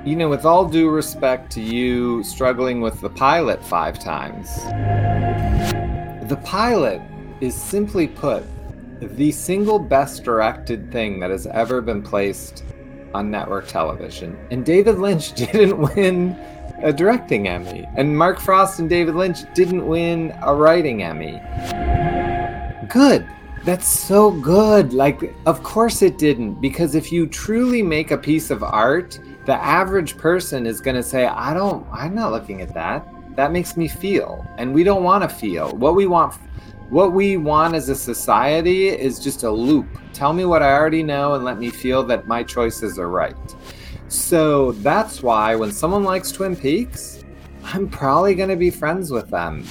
With all due respect to you struggling with the pilot 5 times, the pilot is, simply put, the single best directed thing that has ever been placed on network television. And David Lynch didn't win a directing Emmy. And Mark Frost and David Lynch didn't win a writing Emmy. Good. That's so good. Of course it didn't. Because if you truly make a piece of art, the average person is going to say, I'm not looking at that. That makes me feel. And we don't want to feel. What we want as a society is just a loop. Tell me what I already know and let me feel that my choices are right. So that's why when someone likes Twin Peaks, I'm probably going to be friends with them.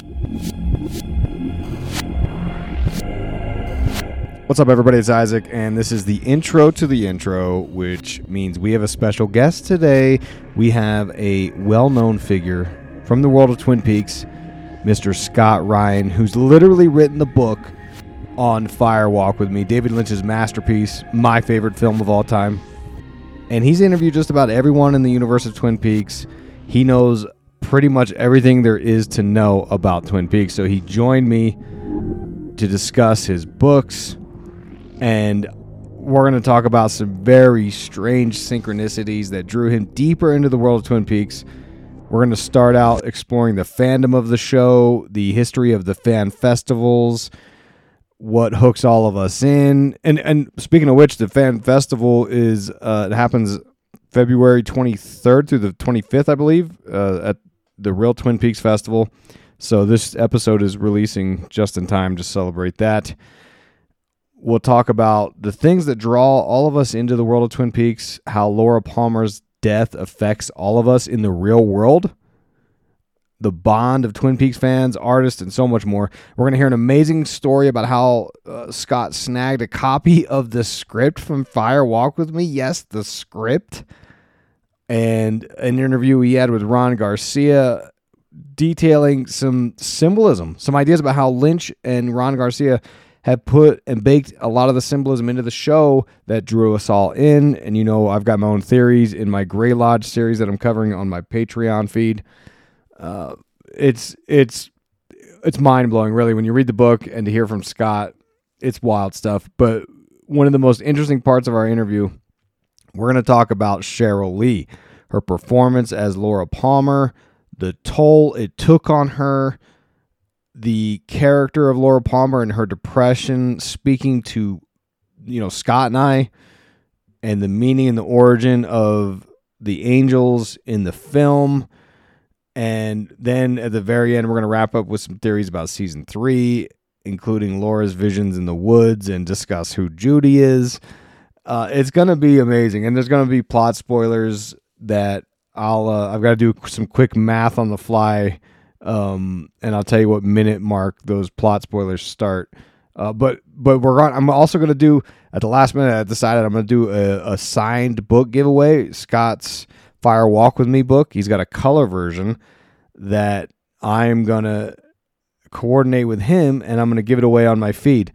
What's up, everybody? It's Isaac, and this is the intro to the intro, which means we have a special guest today. We have a well-known figure from the world of Twin Peaks, Mr. Scott Ryan, who's literally written the book on Fire Walk with Me, David Lynch's masterpiece, my favorite film of all time. And he's interviewed just about everyone in the universe of Twin Peaks. He knows pretty much everything there is to know about Twin Peaks. So he joined me to discuss his books, and we're going to talk about some very strange synchronicities that drew him deeper into the world of Twin Peaks. We're going to start out exploring the fandom of the show, the history of the fan festivals, what hooks all of us in. And speaking of which, the fan festival is it happens February 23rd through the 25th, I believe, at the Real Twin Peaks Festival. So this episode is releasing just in time to celebrate that. We'll talk about the things that draw all of us into the world of Twin Peaks, how Laura Palmer's death affects all of us in the real world, the bond of Twin Peaks fans, artists, and so much more. We're going to hear an amazing story about how Scott snagged a copy of the script from Fire Walk with Me. Yes, the script. And an interview he had with Ron Garcia detailing some symbolism, some ideas about how Lynch and Ron Garcia have put and baked a lot of the symbolism into the show that drew us all in. And I've got my own theories in my Grey Lodge series that I'm covering on my Patreon feed. It's mind-blowing, really, when you read the book and to hear from Scott. It's wild stuff. But one of the most interesting parts of our interview, we're going to talk about Sheryl Lee, her performance as Laura Palmer, the toll it took on her, the character of Laura Palmer and her depression, speaking to, Scott and I, and the meaning and the origin of the angels in the film. And then at the very end, we're going to wrap up with some theories about season 3, including Laura's visions in the woods, and discuss who Judy is. It's going to be amazing. And there's going to be plot spoilers that I've got to do some quick math on the fly. And I'll tell you what minute mark those plot spoilers start. But I'm also going to do, at the last minute, I decided I'm going to do a signed book giveaway. Scott's Fire Walk with Me book. He's got a color version that I'm going to coordinate with him, and I'm going to give it away on my feed.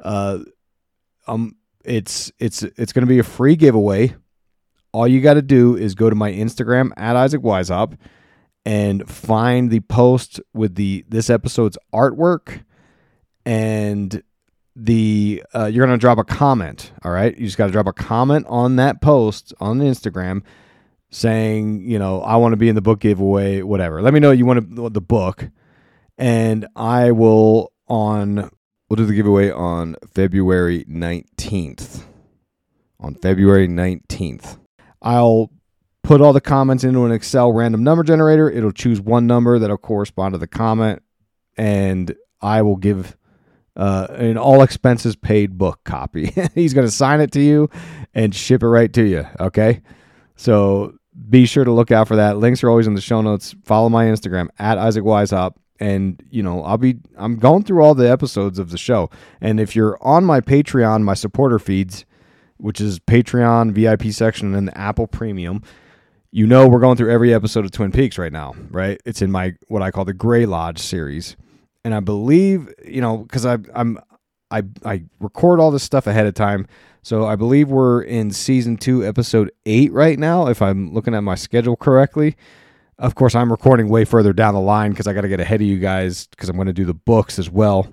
It's going to be a free giveaway. All you got to do is go to my Instagram at Isaac Weishaupt and find the post with this episode's artwork, and you're going to drop a comment. All right. You just got to drop a comment on that post on Instagram saying, I want to be in the book giveaway, whatever. Let me know you want the book, and we'll do the giveaway on February 19th. On February 19th. I'll put all the comments into an Excel random number generator. It'll choose one number that'll correspond to the comment, and I will give an all expenses paid book copy. He's going to sign it to you and ship it right to you. Okay. So be sure to look out for that. Links are always in the show notes. Follow my Instagram at Isaac Weishaupt. And, I'm going through all the episodes of the show. And if you're on my Patreon, my supporter feeds, which is Patreon, VIP section, and the Apple Premium, we're going through every episode of Twin Peaks right now, right? It's in my, what I call the Grey Lodge series. And I believe, because I'm I record all this stuff ahead of time. So I believe we're in season 2, episode 8 right now, if I'm looking at my schedule correctly. Of course, I'm recording way further down the line because I got to get ahead of you guys because I'm going to do the books as well.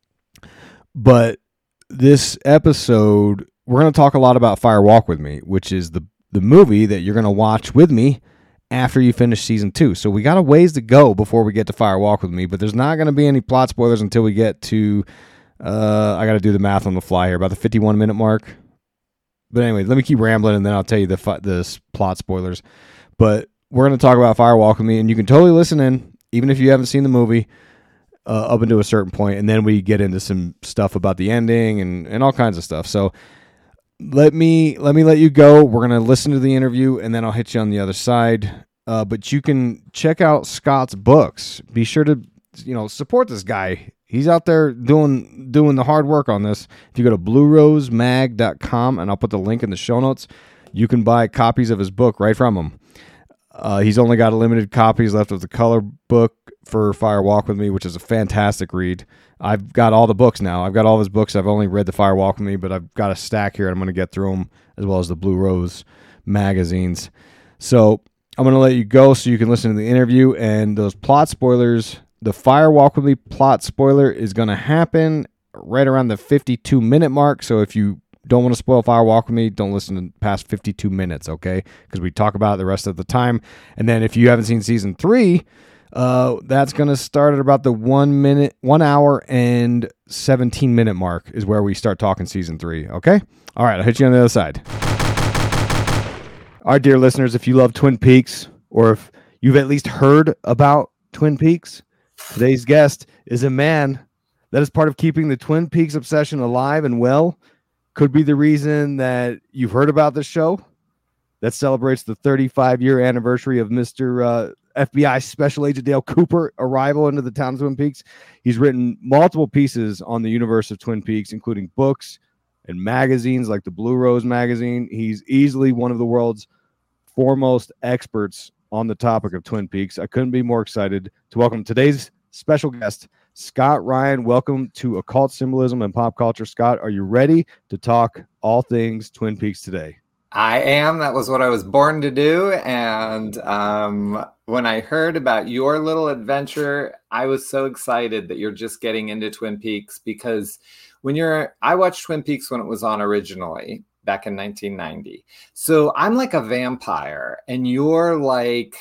But this episode, we're going to talk a lot about Fire Walk With Me, which is the movie that you're going to watch with me after you finish season 2. So we got a ways to go before we get to Fire Walk With Me, but there's not going to be any plot spoilers until we get to, I got to do the math on the fly here, about the 51-minute mark. But anyway, let me keep rambling, and then I'll tell you the plot spoilers. But we're going to talk about Fire Walk With Me, and you can totally listen in, even if you haven't seen the movie, up until a certain point, and then we get into some stuff about the ending and all kinds of stuff. So let me let you go. We're going to listen to the interview, and then I'll hit you on the other side. But you can check out Scott's books. Be sure to support this guy. He's out there doing the hard work on this. If you go to bluerosemag.com, and I'll put the link in the show notes, you can buy copies of his book right from him. He's only got limited copies left of the color book for Fire Walk With Me, which is a fantastic read. I've got all the books now. I've got all of his books. I've only read the Fire Walk With Me, but I've got a stack here, and I'm going to get through them, as well as the Blue Rose magazines. So I'm going to let you go so you can listen to the interview and those plot spoilers. The Fire Walk With Me plot spoiler is going to happen right around the 52-minute mark. So if you don't want to spoil Fire Walk With Me, don't listen to past 52 minutes, okay? Because we talk about it the rest of the time. And then if you haven't seen season 3, that's going to start at about the 1 hour and 17-minute mark is where we start talking season 3, okay? All right, I'll hit you on the other side. All right, dear listeners, if you love Twin Peaks, or if you've at least heard about Twin Peaks, today's guest is a man that is part of keeping the Twin Peaks obsession alive and well. Could be the reason that you've heard about this show that celebrates the 35-year anniversary of Mr. FBI Special Agent Dale Cooper arrival into the town of Twin Peaks. He's written multiple pieces on the universe of Twin Peaks, including books and magazines like the Blue Rose magazine. He's easily one of the world's foremost experts on the topic of Twin Peaks. I couldn't be more excited to welcome today's special guest, Scott Ryan. Welcome to Occult Symbolism and Pop Culture. Scott, are you ready to talk all things Twin Peaks today? I am. That was what I was born to do. And when I heard about your little adventure, I was so excited that you're just getting into Twin Peaks, because I watched Twin Peaks when it was on originally back in 1990. So I'm like a vampire, and you're like,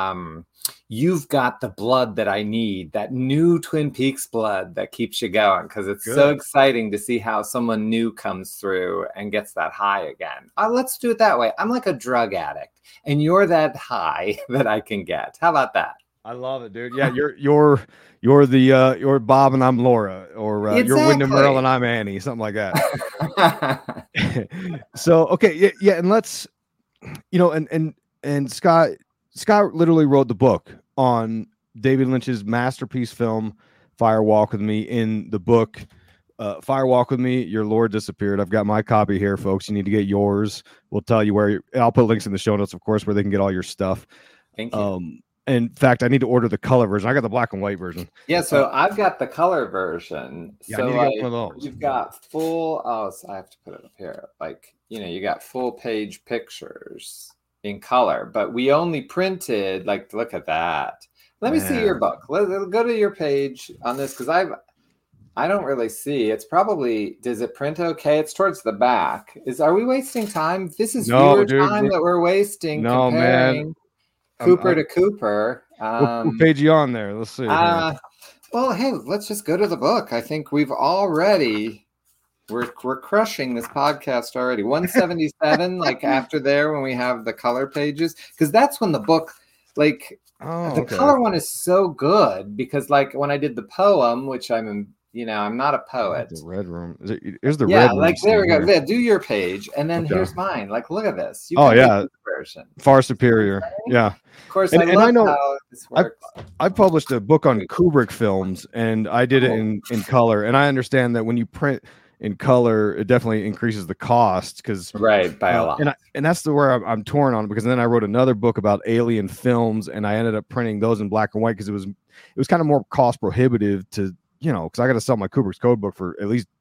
you've got the blood that I need, that new Twin Peaks blood that keeps you going, because it's so exciting to see how someone new comes through and gets that high again. Let's do it that way. I'm like a drug addict, and you're that high that I can get. How about that? I love it, dude. Yeah, you're Bob and I'm Laura, or Exactly. You're Wyndham Earl and I'm Annie, something like that. So okay, yeah, and let's, and Scott literally wrote the book on David Lynch's masterpiece film Fire Walk With Me. In the book Fire Walk With Me, Your Lord Disappeared. I've got my copy here, folks. You need to get yours. We'll tell you where. I'll put links in the show notes, of course, where they can get all your stuff. Thank you. In fact, I need to order the color version. I got the black and white version. Yeah, so I've got the color version. Yeah, so I need to get one of those. You've got full. So I have to put it up here. Like, you got full page pictures in color, but we only printed, like, look at that. Let me see your book. Let's go to your page on this, because I don't really see. It's probably, does it print okay? It's towards the back. Are we wasting time? This is viewer time that we're wasting. No, man. Cooper to Cooper. What page are you on there? Let's see. Well, hey, let's just go to the book. I think we're crushing this podcast already. 177, like after there when we have the color pages, because that's when the book, like, the color one is so good, because like when I did the poem, which I'm not a poet. The red room. Here's the red room. Yeah, like there we go. Yeah, do your page, and then here's mine. Like, look at this. Version. Far superior. Yeah. Of course, and I know how this works. I published a book on Kubrick films, and I did it in color. And I understand that when you print in color, it definitely increases the cost, because by a lot. And that's where I'm torn on, because then I wrote another book about alien films, and I ended up printing those in black and white, because it was kind of more cost prohibitive to, because I got to sell my Kubrick's code book for at least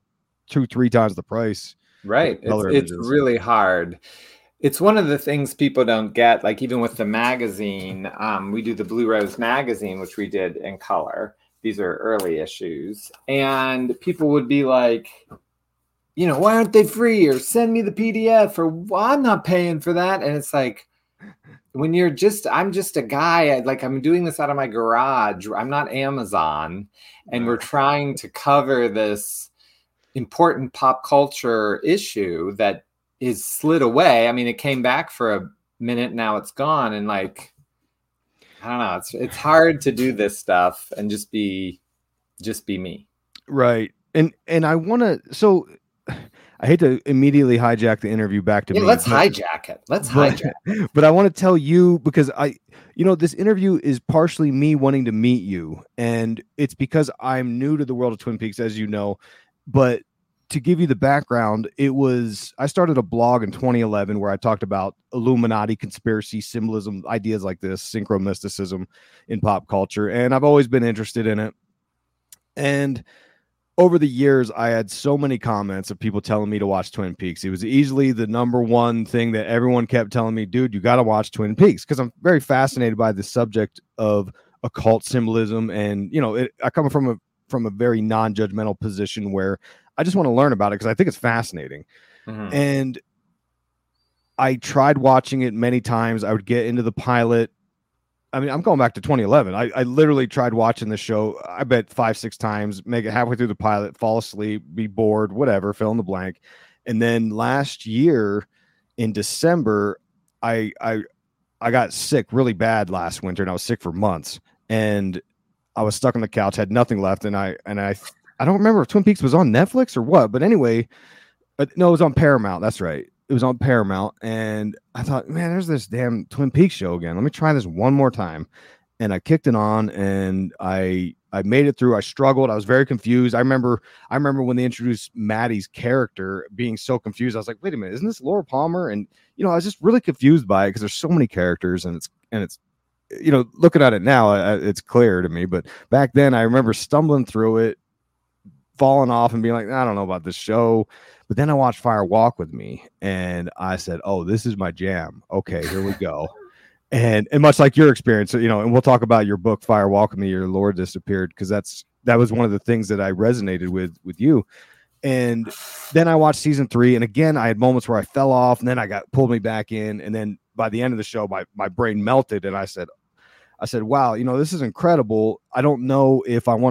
2-3 times the price. Right. It's really hard. It's one of the things people don't get. Like even with the magazine, we do the Blue Rose magazine, which we did in color. These are early issues, and people would be like, why aren't they free? Or send me the PDF, or well, I'm not paying for that. And it's like, when I'm just a guy, I'm doing this out of my garage. I'm not Amazon, and we're trying to cover this important pop culture issue that is slid away. I mean, it came back for a minute, now it's gone, and I don't know. It's hard to do this stuff and just be me. Right. And I want to. So I hate to immediately hijack the interview back to me. Let's hijack it. But I want to tell you, because this interview is partially me wanting to meet you, and it's because I'm new to the world of Twin Peaks, as you know. But to give you the background, I started a blog in 2011 where I talked about Illuminati, conspiracy, symbolism, ideas like this, synchromysticism in pop culture. And I've always been interested in it. And over the years, I had so many comments of people telling me to watch Twin Peaks. It was easily the number one thing that everyone kept telling me, dude, you got to watch Twin Peaks, because I'm very fascinated by the subject of occult symbolism. And, I come from a very non-judgmental position where I just want to learn about it because I think it's fascinating. Mm-hmm. And I tried watching it many times. I would get into the pilot. I mean, I'm going back to 2011. I literally tried watching the show, I bet 5-6 times, make it halfway through the pilot, fall asleep, be bored, whatever, fill in the blank. And then last year in December, I got sick really bad last winter, and I was sick for months. And I was stuck on the couch, had nothing left, and I don't remember if Twin Peaks was on Netflix or what, but anyway, no, it was on Paramount. That's right. It was on Paramount, and I thought, man, there's this damn Twin Peaks show again. Let me try this one more time. And I kicked it on, and I made it through. I struggled. I was very confused. I remember when they introduced Maddie's character, being so confused. I was like, wait a minute, isn't this Laura Palmer? And I was just really confused by it because there's so many characters, and it's looking at it now, it's clear to me. But back then, I remember stumbling through it, falling off, and being like, I don't know about this show. But then I watched Fire Walk with Me, and I said, oh, this is my jam. Okay, here we go. And much like your experience, and we'll talk about your book, Fire Walk with Me, Your Lord Disappeared, because that was one of the things that I resonated with you. And then I watched season 3, and again, I had moments where I fell off, and then I pulled me back in, and then by the end of the show, my brain melted, and I said, wow, this is incredible. I don't know if I want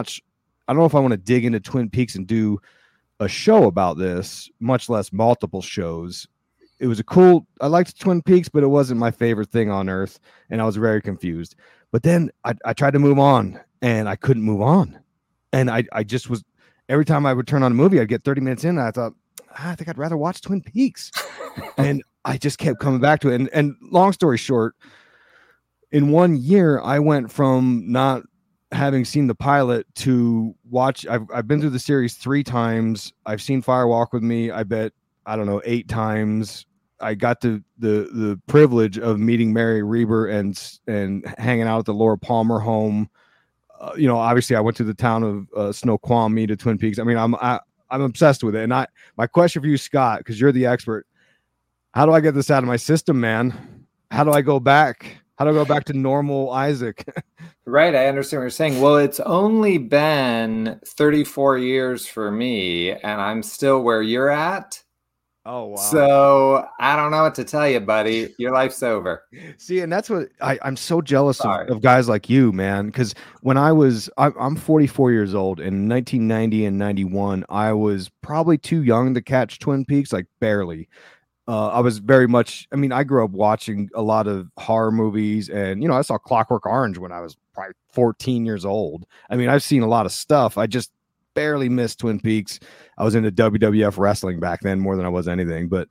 to dig into Twin Peaks and do a show about this, much less multiple shows. It was I liked Twin Peaks, but it wasn't my favorite thing on earth, and I was very confused. But then I tried to move on, and I couldn't move on. And I just was, every time I would turn on a movie, I'd get 30 minutes in, and I thought, I think I'd rather watch Twin Peaks. And I just kept coming back to it. And long story short, in 1 year, I went from not having seen the pilot to watch. I've been through the series 3 times. I've seen Fire Walk with Me, I bet, I don't know, 8 times. I got the privilege of meeting Mary Reber and hanging out at the Laura Palmer home. Obviously I went to the town of Snoqualmie to Twin Peaks. I mean, I'm obsessed with it. And my question for you, Scott, because you're the expert, how do I get this out of my system, man? How do I go back? How do I go back to normal Isaac? Right. I understand what you're saying. Well, it's only been 34 years for me, and I'm still where you're at. Oh, wow. So I don't know what to tell you, buddy. Your life's over. See, and that's what I'm so jealous of guys like you, man. Because when I'm 44 years old, in 1990 and 91, I was probably too young to catch Twin Peaks, like barely. I was very much, I grew up watching a lot of horror movies, and, I saw Clockwork Orange when I was probably 14 years old. I've seen a lot of stuff. I just barely missed Twin Peaks. I was into WWF wrestling back then more than I was anything, but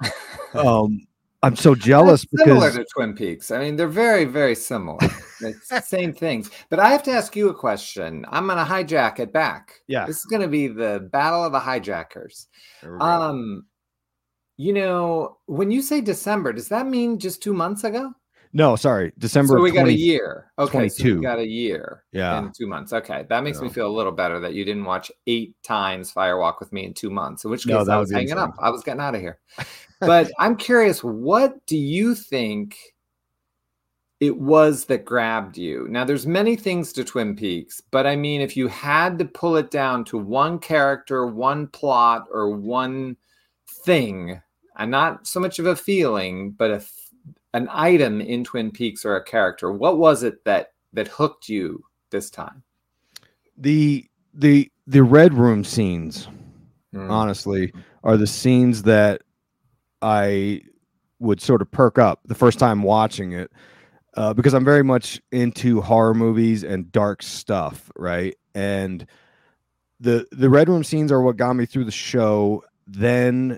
I'm so jealous because similar to Twin Peaks. They're very, very similar. It's the same things. But I have to ask you a question. I'm going to hijack it back. Yeah. This is going to be the battle of the hijackers. When you say December, does that mean just 2 months ago? No, sorry, December So we of got a year. Okay, so we 22. got a year Yeah. in 2 months. Okay, that makes me feel a little better that you didn't watch 8 times Fire Walk with Me in 2 months. In which No, case, that I would was be hanging insane. up. I was getting out of here. But I'm curious, what do you think it was that grabbed you? Now, there's many things to Twin Peaks, but I mean, if you had to pull it down to one character, one plot, or one thing, and not so much of a feeling, but an item in Twin Peaks or a character, what was it that hooked you this time? The Red Room scenes, honestly, are the scenes that I would sort of perk up the first time watching it. Because I'm very much into horror movies and dark stuff, right? And the Red Room scenes are what got me through the show. Then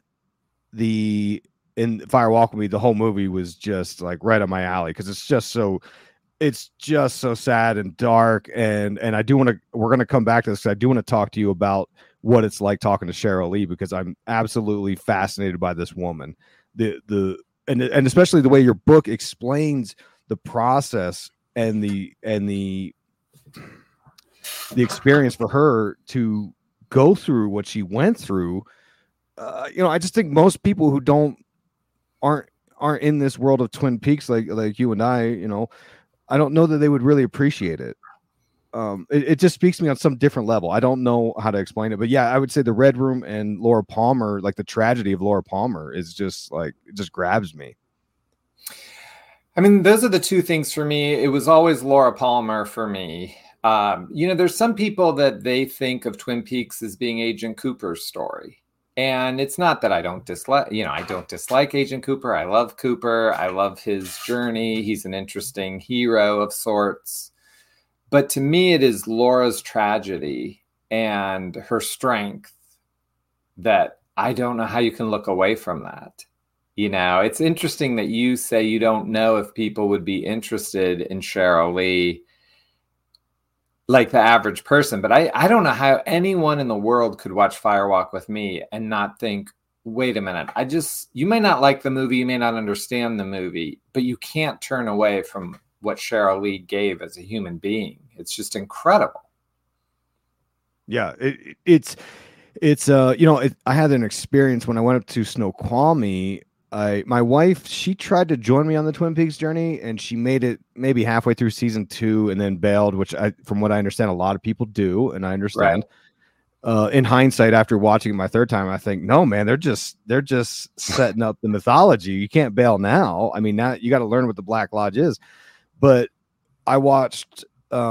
in Fire Walk with Me, the whole movie was just like right up my alley because it's just so sad and dark. And we're gonna come back to this. I do want to talk to you about what it's like talking to Cheryl Lee because I'm absolutely fascinated by this woman. And especially the way your book explains the process and the experience for her to go through what she went through. I just think most people who aren't in this world of Twin Peaks like you and I don't know that they would really appreciate it. It just speaks to me on some different level. I don't know how to explain it, but yeah, I would say the Red Room and Laura Palmer, like the tragedy of Laura Palmer, is just like it just grabs me. I mean, those are the two things for me. It was always Laura Palmer for me. There's some people that they think of Twin Peaks as being Agent Cooper's story. And it's not that I don't dislike Agent Cooper. I love Cooper. I love his journey. He's an interesting hero of sorts. But to me, it is Laura's tragedy and her strength that I don't know how you can look away from that. It's interesting that you say you don't know if people would be interested in Cheryl Lee like the average person, but I don't know how anyone in the world could watch Fire Walk with Me and not think, wait a minute, you may not like the movie, you may not understand the movie, but you can't turn away from what Cheryl Lee gave as a human being. It's just incredible. Yeah, I had an experience when I went up to Snoqualmie. My wife, she tried to join me on the Twin Peaks journey, and she made it maybe halfway through season 2 and then bailed, which from what I understand, a lot of people do, and I understand. Right. In hindsight, after watching it my third time, I think, no, man, they're just setting up the mythology. You can't bail now. I mean, now you got to learn what the Black Lodge is. But I watched.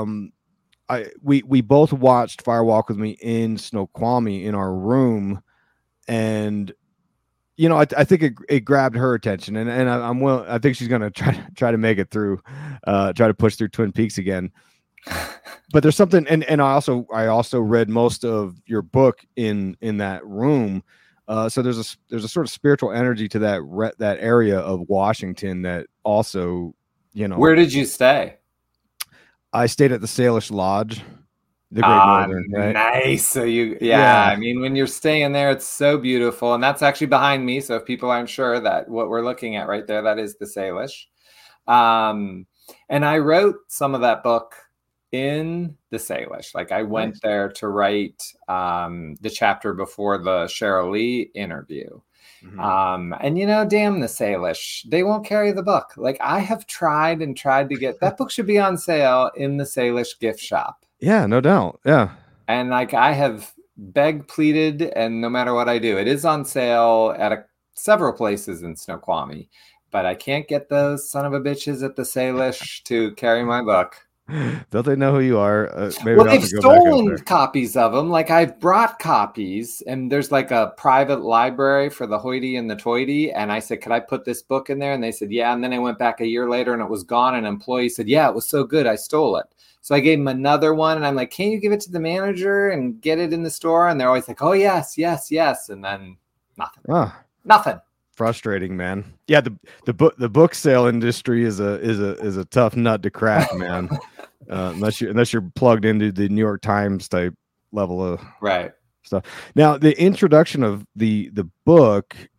We both watched Fire Walk with Me in Snoqualmie in our room, and I think it grabbed her attention, and I'm willing. I think she's gonna try to make it through, try to push through Twin Peaks again. But there's something, and I also read most of your book in that room, so there's a sort of spiritual energy to that area of Washington that also, Where did you stay? I stayed at the Salish Lodge. The Great Northern, right? Nice. So I mean, when you're staying there, it's so beautiful. And that's actually behind me. So if people aren't sure that what we're looking at right there, that is the Salish. And I wrote some of that book in the Salish. Like I went there to write the chapter before the Cheryl Lee interview. Mm-hmm. And damn the Salish, they won't carry the book. Like I have tried to get that book should be on sale in the Salish gift shop. Yeah, no doubt. Yeah. And like I have begged, pleaded, and no matter what I do, it is on sale at several places in Snoqualmie, but I can't get those son of a bitches at the Salish to carry my book. Don't they know who you are? Well, they've stolen copies of them. Like I've brought copies, and there's like a private library for the hoity and the toity. And I said, could I put this book in there? And they said, yeah. And then I went back a year later and it was gone. An employee said, yeah, it was so good, I stole it. So I gave him another one, and I'm like, can you give it to the manager and get it in the store? And they're always like, oh, yes. And then nothing. Nothing. Frustrating, man. Yeah, the book sale industry is a tough nut to crack, man. Unless you're plugged into the New York Times type level of right stuff. Now, the introduction of the book,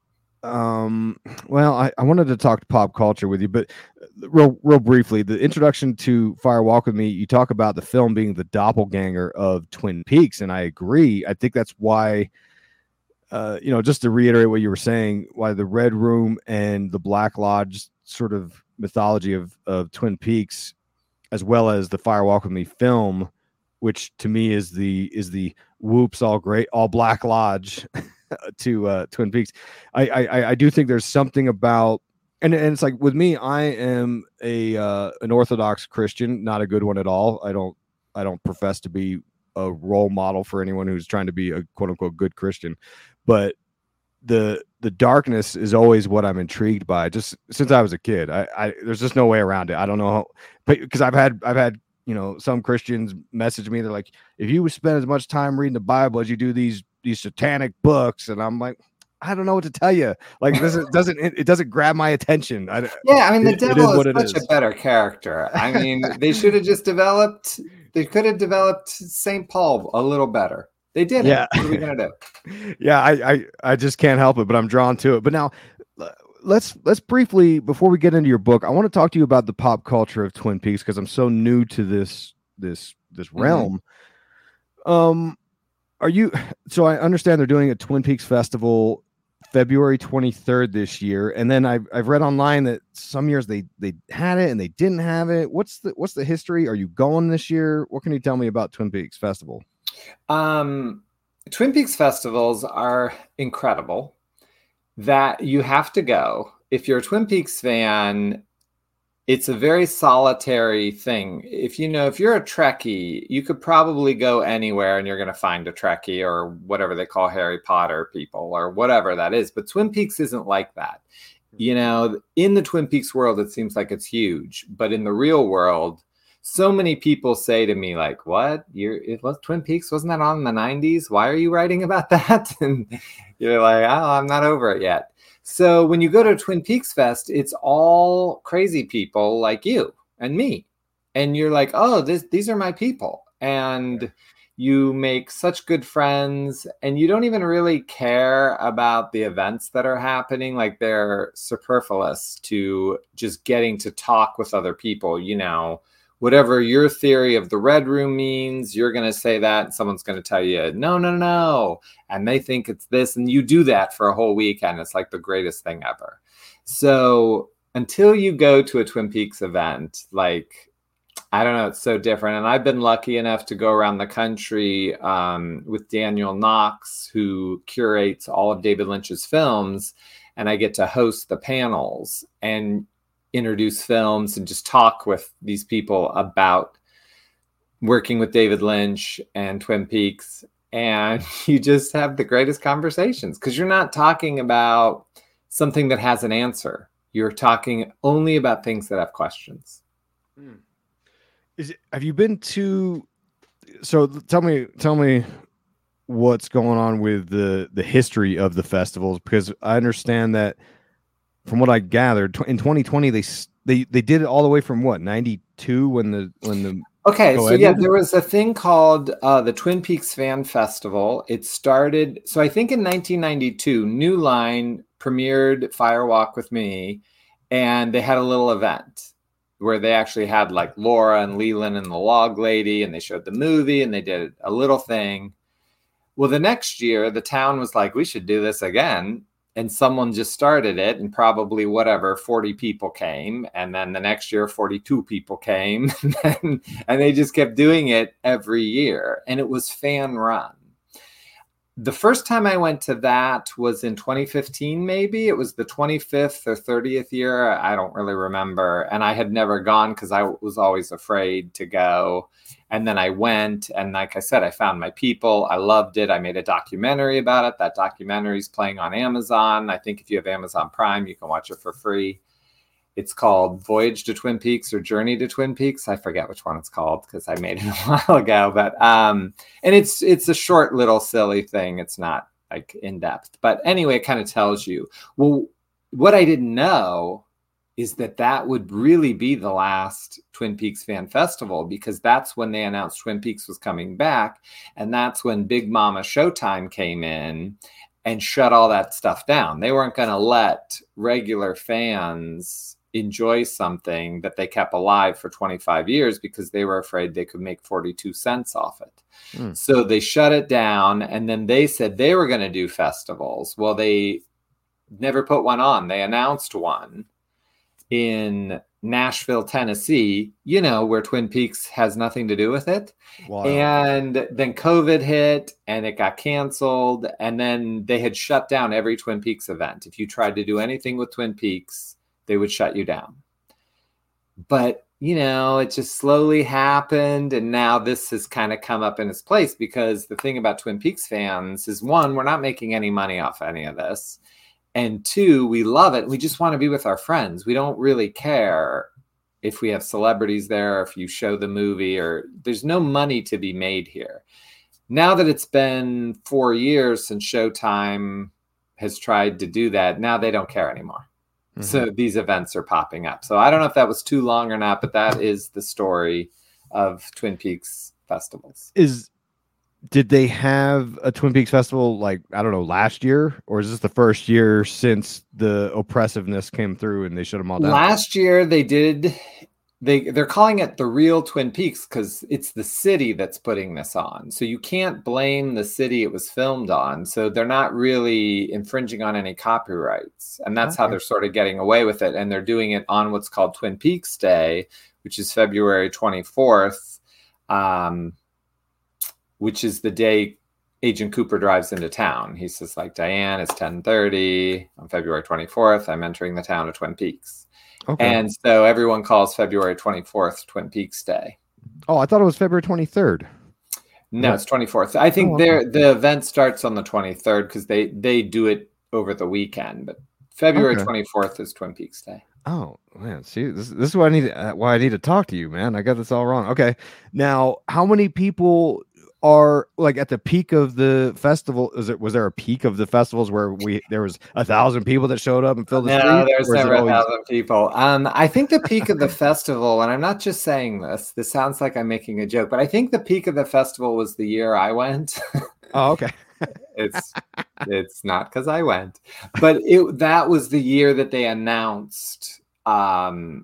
Well, I wanted to talk pop culture with you, but real briefly, the introduction to Fire Walk with Me, you talk about the film being the doppelganger of Twin Peaks, and I agree. I think that's why, just to reiterate what you were saying, why the Red Room and the Black Lodge sort of mythology of Twin Peaks, as well as the Fire Walk with Me film, which to me is the whoops all Black Lodge to Twin Peaks. I do think there's something about, and it's like with me, I am an Orthodox Christian, not a good one at all. I don't profess to be a role model for anyone who's trying to be a quote unquote good Christian, but the darkness is always what I'm intrigued by. Just since I was a kid, I there's just no way around it. I don't know how, but because I've had some Christians message me. They're like, if you would spend as much time reading the Bible as you do these satanic books, and I'm like, I don't know what to tell you. Like, this doesn't grab my attention. Yeah, I mean, the devil is such a is. better character. I mean, they should have just developed. They could have developed St. Paul a little better. They didn't. Yeah. What are we gonna do? Yeah, I just can't help it, but I'm drawn to it. But now, let's briefly, before we get into your book, I want to talk to you about the pop culture of Twin Peaks because I'm so new to this realm. Are you? So I understand they're doing a Twin Peaks festival February 23rd this year, and then I've read online that some years they had it and they didn't have it. What's the history? Are you going this year? What can you tell me about Twin Peaks Festival? Twin Peaks festivals are incredible. That you have to go. If you're a Twin Peaks fan, it's a very solitary thing. If you're a Trekkie, you could probably go anywhere and you're going to find a Trekkie or whatever they call Harry Potter people or whatever that is. But Twin Peaks isn't like that. In the Twin Peaks world, it seems like it's huge. But in the real world, so many people say to me, like, what? It was Twin Peaks? Wasn't that on in the 90s? Why are you writing about that? And you're like, oh, I'm not over it yet. So when you go to Twin Peaks Fest, it's all crazy people like you and me. And you're like, oh, these are my people. And you make such good friends and you don't even really care about the events that are happening. Like, they're superfluous to just getting to talk with other people. Whatever your theory of the Red Room means, you're going to say that and someone's going to tell you, no. And they think it's this. And you do that for a whole weekend. It's like the greatest thing ever. So until you go to a Twin Peaks event, like, I don't know, it's so different. And I've been lucky enough to go around the country with Daniel Knox, who curates all of David Lynch's films. And I get to host the panels and introduce films and just talk with these people about working with David Lynch and Twin Peaks. And you just have the greatest conversations because you're not talking about something that has an answer. You're talking only about things that have questions. Have you been to? So tell me what's going on with the history of the festivals, because I understand that from what I gathered in 2020 they did it all the way from 92 when the Okay, so yeah, there was a thing called the Twin Peaks Fan Festival. It started, so I think in 1992, New Line premiered Fire Walk with Me, and they had a little event where they actually had like Laura and Leland and the Log Lady, and they showed the movie, and they did a little thing. Well, the next year, the town was like, we should do this again. And someone just started it, and probably 40 people came. And then the next year, 42 people came. And they just kept doing it every year. And it was fan run. The first time I went to that was in 2015, maybe. It was the 25th or 30th year. I don't really remember. And I had never gone because I was always afraid to go. And then I went, and like I said, I found my people. I loved it. I made a documentary about it. That documentary is playing on Amazon. I think if you have Amazon Prime, you can watch it for free. It's called Voyage to Twin Peaks or Journey to Twin Peaks. I forget which one it's called because I made it a while ago. But and it's a short little silly thing. It's not like in depth. But anyway, it kind of tells you. Well, what I didn't know is that would really be the last Twin Peaks Fan Festival, because that's when they announced Twin Peaks was coming back. And that's when Big Mama Showtime came in. and shut all that stuff down. They weren't going to let regular fans enjoy something that they kept alive for 25 years because they were afraid they could make 42 cents off it. So they shut it down, and then they said they were going to do festivals. Well, they never put one on. They announced one in Nashville, Tennessee, where Twin Peaks has nothing to do with it. Wow. And then COVID hit and it got canceled. And then they had shut down every Twin Peaks event. If you tried to do anything with Twin Peaks, they would shut you down. But, it just slowly happened. And now this has kind of come up in its place, because the thing about Twin Peaks fans is, one, we're not making any money off any of this. And two, we love it. We just want to be with our friends. We don't really care if we have celebrities there, or if you show the movie, or there's no money to be made here. Now that it's been 4 years since Showtime has tried to do that, now they don't care anymore. Mm-hmm. So these events are popping up. So I don't know if that was too long or not, but that is the story of Twin Peaks festivals. Did they have a Twin Peaks festival, last year? Or is this the first year since the oppressiveness came through and they shut them all down? Last year they did. They're calling it the real Twin Peaks because it's the city that's putting this on. So you can't blame the city it was filmed on. So they're not really infringing on any copyrights. And that's how they're sort of getting away with it. And they're doing it on what's called Twin Peaks Day, which is February 24th. Which is the day Agent Cooper drives into town. He says, Diane, it's 10:30 on February 24th. I'm entering the town of Twin Peaks. Okay. And so everyone calls February 24th Twin Peaks Day. Oh, I thought it was February 23rd. No, it's 24th. I think the event starts on the 23rd because they do it over the weekend. But February 24th is Twin Peaks Day. Oh man, see, this is why I need to talk to you, man. I got this all wrong. Okay, now how many people are at the peak of the festival? Was there a peak of the festivals where there was 1,000 people that showed up and filled the street? No, there's never 1,000 people. I think the peak of the festival, and I'm not just saying this sounds like I'm making a joke, but I think the peak of the festival was the year I went. Oh, okay. It's not because I went, but that was the year that they announced the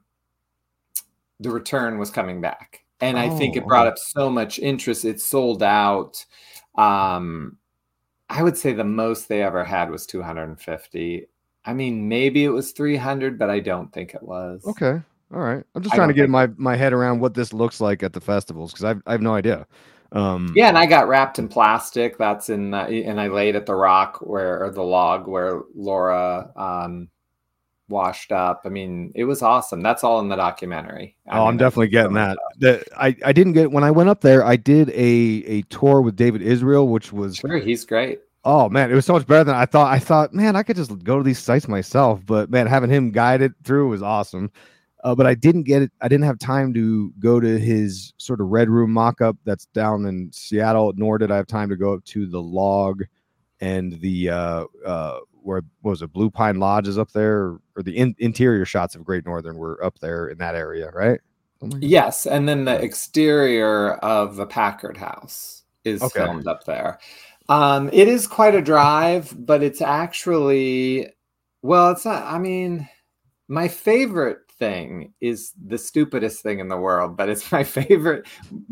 return was coming back. And I think it brought up so much interest. It sold out. I would say the most they ever had was 250. I mean, maybe it was 300, but I don't think it was. Okay. All right. I'm just trying to get my head around what this looks like at the festivals, because I have no idea. Yeah, and I got wrapped in plastic. That's and I laid at the log where Laura washed up. I mean, it was awesome. That's all in the documentary. I'm definitely getting that. I didn't get, when I went up there, I did a tour with David Israel, which was sure, he's great. Oh man, it was so much better than I thought. I thought, man, I could just go to these sites myself, but man, having him guide it through was awesome. But I didn't get it. I didn't have time to go to his sort of Red Room mock-up that's down in Seattle, nor did I have time to go up to the log and the where was it, Blue Pine Lodge is up there, or the interior shots of Great Northern were up there in that area, right? Yes, and then the exterior of the Packard House is filmed up there. It is quite a drive, but it's actually, well, it's not, I mean, my favorite thing is the stupidest thing in the world, but it's my favorite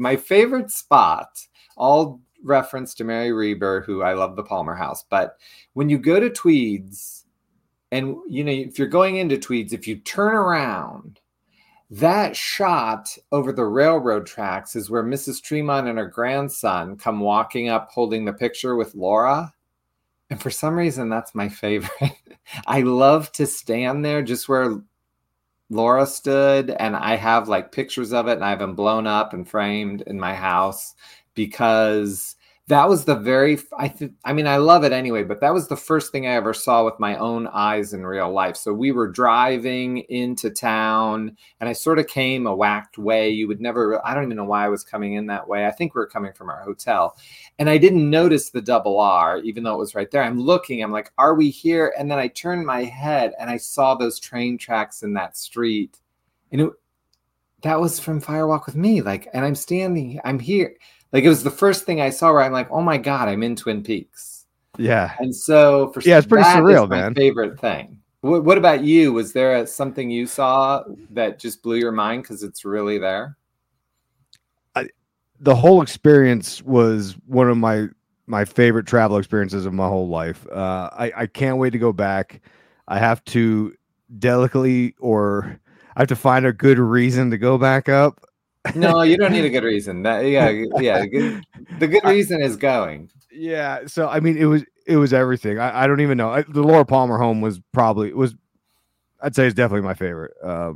spot, all reference to Mary Reber, who I love the Palmer House. But when you go to Tweeds, and if you're going into Tweeds, if you turn around, that shot over the railroad tracks is where Mrs. Tremont and her grandson come walking up holding the picture with Laura. And for some reason, that's my favorite. I love to stand there just where Laura stood, and I have pictures of it, and I have them blown up and framed in my house, because that was the I love it anyway, but that was the first thing I ever saw with my own eyes in real life. So we were driving into town, and I sort of came a whacked way. You would never, I don't even know why I was coming in that way. I think we were coming from our hotel, and I didn't notice the double R, even though it was right there. I'm looking, I'm like, are we here? And then I turned my head and I saw those train tracks in that street. And that was from Firewalk with Me. And I'm standing, I'm here. It was the first thing I saw where I'm like, oh my God, I'm in Twin Peaks. Yeah. And so for Yeah, it's pretty that is surreal, my man. favorite thing. What about you? Was there something you saw that just blew your mind because it's really there? The whole experience was one of my favorite travel experiences of my whole life. I can't wait to go back. I have to delicately, or I have to find a good reason to go back up. No, you don't need a good reason. The good I, reason is going. yeah. So I mean, it was everything. I don't even know. The Laura Palmer home was probably was. I'd say it's definitely my favorite.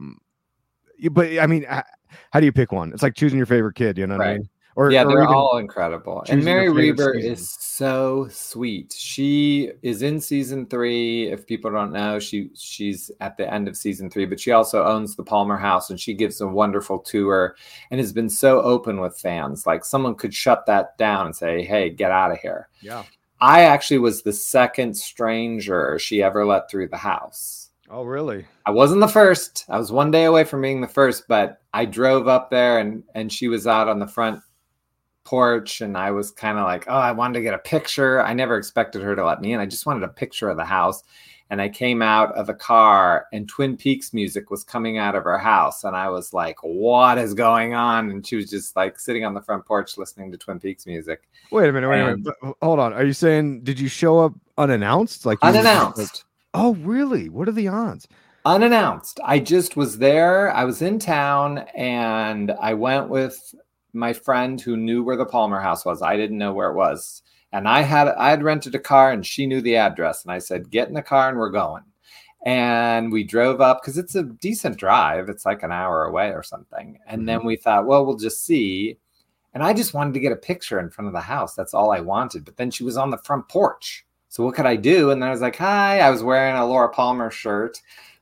But I mean, how do you pick one? It's like choosing your favorite kid. You know what I Right. mean? Yeah, Or they're even all incredible. And choosing your Mary favorite Reber season. is so sweet. She is in season 3. If people don't know, she's at the end of season 3, but she also owns the Palmer House and she gives a wonderful tour and has been so open with fans. Like someone could shut that down and say, "Hey, get out of here." Yeah. I actually was the second stranger she ever let through the house. Oh, really? I wasn't the first. I was one day away from being the first, but I drove up there and she was out on the front porch and I was kind of like, oh, I wanted to get a picture. I never expected her to let me in. I just wanted a picture of the house. And I came out of the car and Twin Peaks music was coming out of her house. And I was like, what is going on? And she was just like sitting on the front porch listening to Twin Peaks music. Wait a minute. Hold on. Are you saying, did you show up unannounced? Like Unannounced. Oh, really? What are the odds? Unannounced. I just was there. I was in town and I went with my friend who knew where the Palmer House was. I didn't know where it was. And I had rented a car and she knew the address. And I said, get in the car and we're going. And we drove up because it's a decent drive. It's like an hour away or something. And then we thought, well, we'll just see. And I just wanted to get a picture in front of the house. That's all I wanted. But then she was on the front porch. So what could I do? And then I was like, hi. I was wearing a Laura Palmer shirt.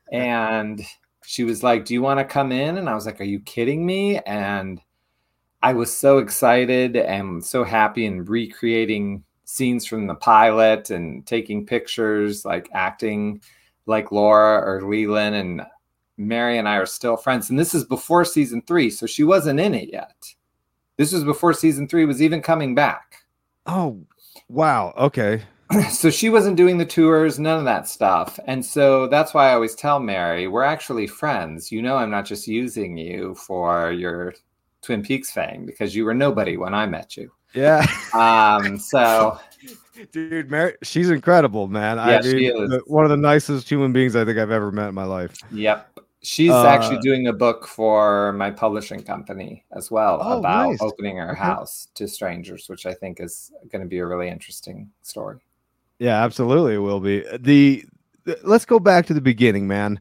And she was like, do you want to come in? And I was like, are you kidding me? And I was so excited and so happy and recreating scenes from the pilot and taking pictures, like acting like Laura or Leland. And Mary and I are still friends. And this is before season 3. So she wasn't in it yet. This was before season 3 was even coming back. Oh, wow. Okay. So she wasn't doing the tours, none of that stuff. And so that's why I always tell Mary, we're actually friends. You know, I'm not just using you for your Twin Peaks fame because you were nobody when I met you. Yeah. So dude, Mary, she's incredible, man. Yeah, I mean, she is. One of the nicest human beings I think I've ever met in my life. Yep. She's actually doing a book for my publishing company as well about opening her house to strangers, which I think is going to be a really interesting story. Yeah, absolutely, it will be. Let's go back to the beginning, man.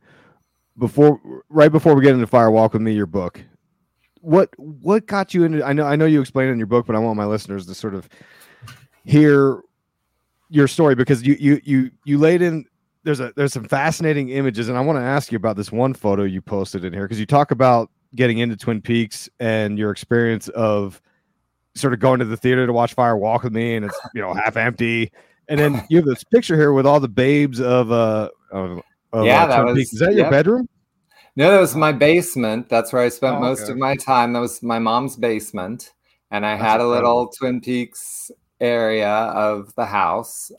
Right before we get into Fire Walk with Me, your book. What got you into? I know you explained it in your book, but I want my listeners to sort of hear your story because you laid in. There's some fascinating images, and I want to ask you about this one photo you posted in here because you talk about getting into Twin Peaks and your experience of sort of going to the theater to watch Fire Walk with Me, and it's half empty. And then you have this picture here with all the babes of Twin Peaks. Is that your bedroom? No, that was my basement. That's where I spent most of my time. That was my mom's basement. And I had a little Twin Peaks area of the house.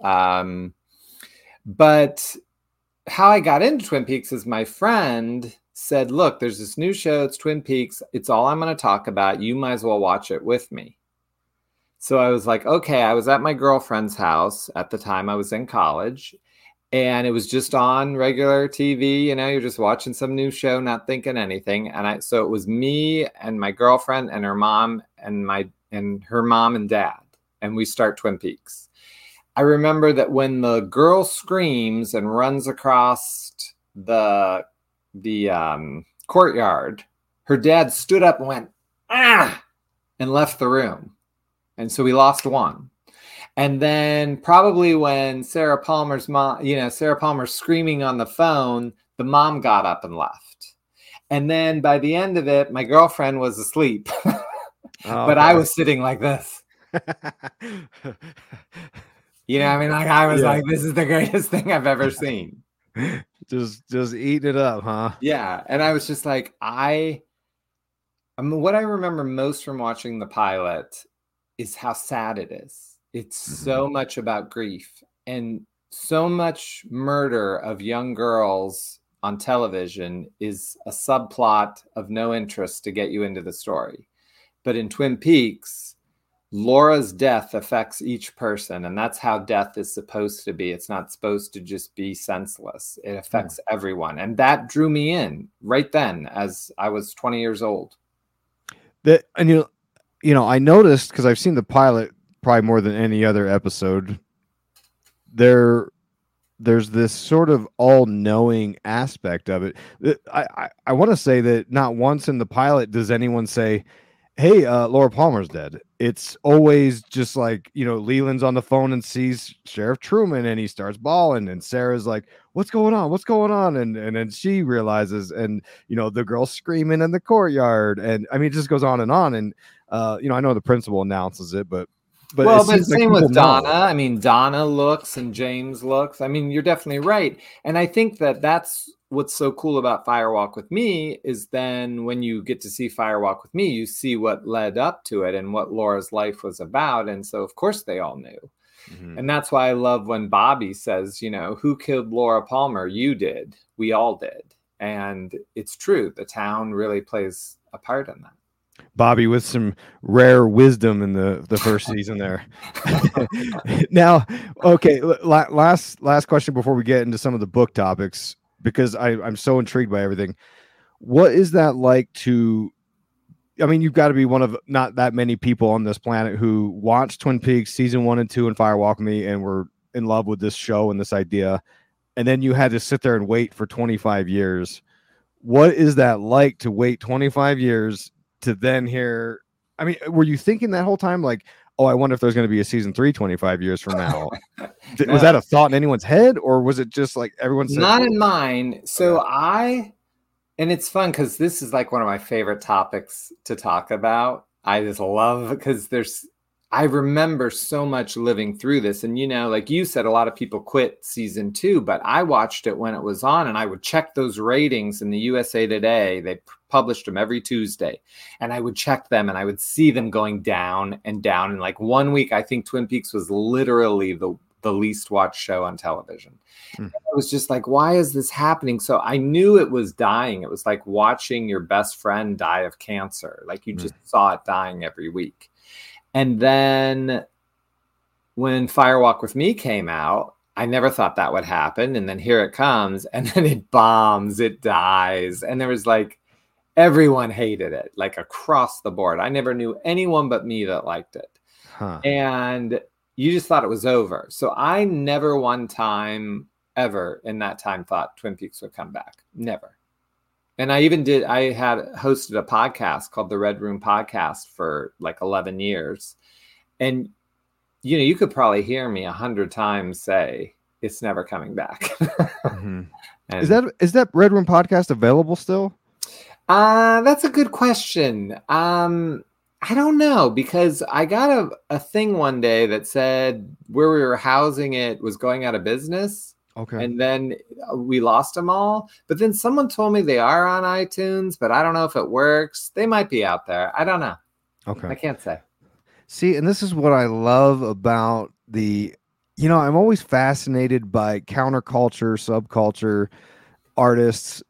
But how I got into Twin Peaks is my friend said, look, there's this new show. It's Twin Peaks. It's all I'm going to talk about. You might as well watch it with me. So I was like, okay, I was at my girlfriend's house at the time. I was in college and it was just on regular TV. You're just watching some new show, not thinking anything. So it was me and my girlfriend and her mom and her mom and dad. And we start Twin Peaks. I remember that when the girl screams and runs across the courtyard, her dad stood up and went, ah, and left the room. And so we lost one. And then probably when Sarah Palmer's mom, Sarah Palmer's screaming on the phone, the mom got up and left. And then by the end of it, my girlfriend was asleep, but I was sitting like this. I was like, this is the greatest thing I've ever seen. Just eating it up, huh? Yeah. And I was just like, what I remember most from watching the pilot is how sad it is. It's so much about grief. And so much murder of young girls on television is a subplot of no interest to get you into the story. But in Twin Peaks, Laura's death affects each person, and that's how death is supposed to be. It's not supposed to just be senseless. It affects everyone. And that drew me in right then as I was 20 years old. And you know, I noticed, because I've seen the pilot probably more than any other episode, there's this sort of all-knowing aspect of it. I want to say that not once in the pilot does anyone say, hey, Laura Palmer's dead. It's always just like, you know, Leland's on the phone and sees Sheriff Truman and he starts bawling, and Sarah's like, what's going on? What's going on? And then she realizes, and, you know, the girl screaming in the courtyard. And I mean, it just goes on. And, you know, I know the principal announces it, but same with Donna. I mean, Donna looks and James looks. I mean, you're definitely right. And I think that's what's so cool about Firewalk with Me is then when you get to see Firewalk with Me, you see what led up to it and what Laura's life was about. And so, of course, they all knew. Mm-hmm. And that's why I love when Bobby says, you know, who killed Laura Palmer? You did. We all did. And it's true. The town really plays a part in that. Bobby with some rare wisdom in the first season there. Now, okay, last question before we get into some of the book topics, because I'm so intrigued by everything. What is that like to, I mean, you've got to be one of not that many people on this planet who watched Twin Peaks season 1 and 2 and Firewalk with Me and were in love with this show and this idea. And then you had to sit there and wait for 25 years. What is that like to wait 25 years to then hear? I mean, were you thinking that whole time, like, oh, I wonder if there's going to be a season 3 25 years from now? No. Was that a thought in anyone's head, or was it just like everyone said? Not in mine. So and it's fun because this is like one of my favorite topics to talk about. I just love, because I remember so much living through this. And, you know, like you said, a lot of people quit season 2, but I watched it when it was on, and I would check those ratings in the USA Today. They published them every Tuesday, and I would check them and I would see them going down and down. And like one week, I think Twin Peaks was literally the least watched show on television. I was just like, why is this happening? So I knew it was dying. It was like watching your best friend die of cancer. Like you just saw it dying every week. And then when Firewalk with Me came out, I never thought that would happen. And then here it comes, and then it bombs, it dies. And there was like, everyone hated it, like across the board. I never knew anyone but me that liked it. And you just thought it was over. So I never one time ever in that time thought Twin Peaks would come back. Never. And I had hosted a podcast called the Red Room Podcast for like 11 years. And, you know, you could probably hear me 100 times say it's never coming back. Mm-hmm. Is that Red Room Podcast available still? That's a good question. I don't know, because I got a thing one day that said where we were housing it was going out of business. Okay. And then we lost them all. But then someone told me they are on iTunes, but I don't know if it works. They might be out there. I don't know. Okay. I can't say. See, and this is what I love about you know, I'm always fascinated by counterculture, subculture, artists.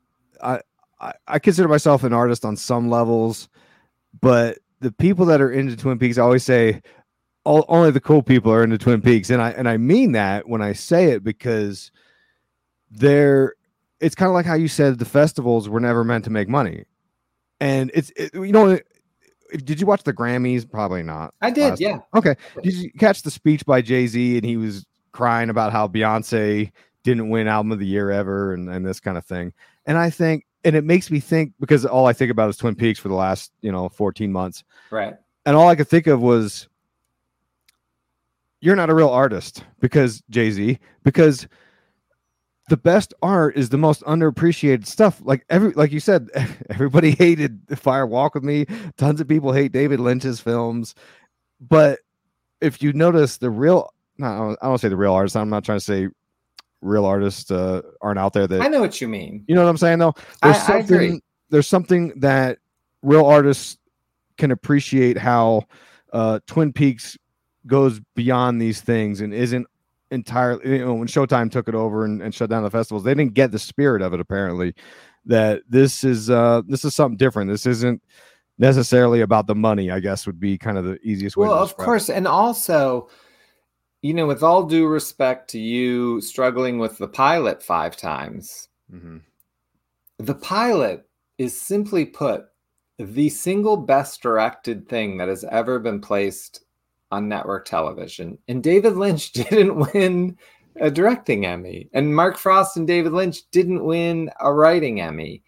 I consider myself an artist on some levels, but the people that are into Twin Peaks, I always say only the cool people are into Twin Peaks. And I mean that when I say it, because it's kind of like how you said the festivals were never meant to make money. And you know, did you watch the Grammys? Probably not. I did. Yeah. Okay. Did you catch the speech by Jay-Z, and he was crying about how Beyonce didn't win album of the year ever and this kind of thing? And I think, and it makes me think, because all I think about is Twin Peaks for the last, 14 months. Right. And all I could think of was, you're not a real artist, because Jay-Z, because the best art is the most underappreciated stuff. Like you said, everybody hated Firewalk with Me. Tons of people hate David Lynch's films. But if you notice I don't say the real artists. I'm not trying to say real artists aren't out there. That, I know what you mean. You know what I'm saying, though? I agree. There's something that real artists can appreciate, how Twin Peaks goes beyond these things and isn't entirely, when Showtime took it over and shut down the festivals, they didn't get the spirit of it. Apparently, that this is something different. This isn't necessarily about the money, I guess, would be kind of the easiest way to describe of course. And also, with all due respect to you struggling with the pilot 5 times, the pilot is, simply put, the single best directed thing that has ever been placed on network television. And David Lynch didn't win a directing Emmy. And Mark Frost and David Lynch didn't win a writing Emmy.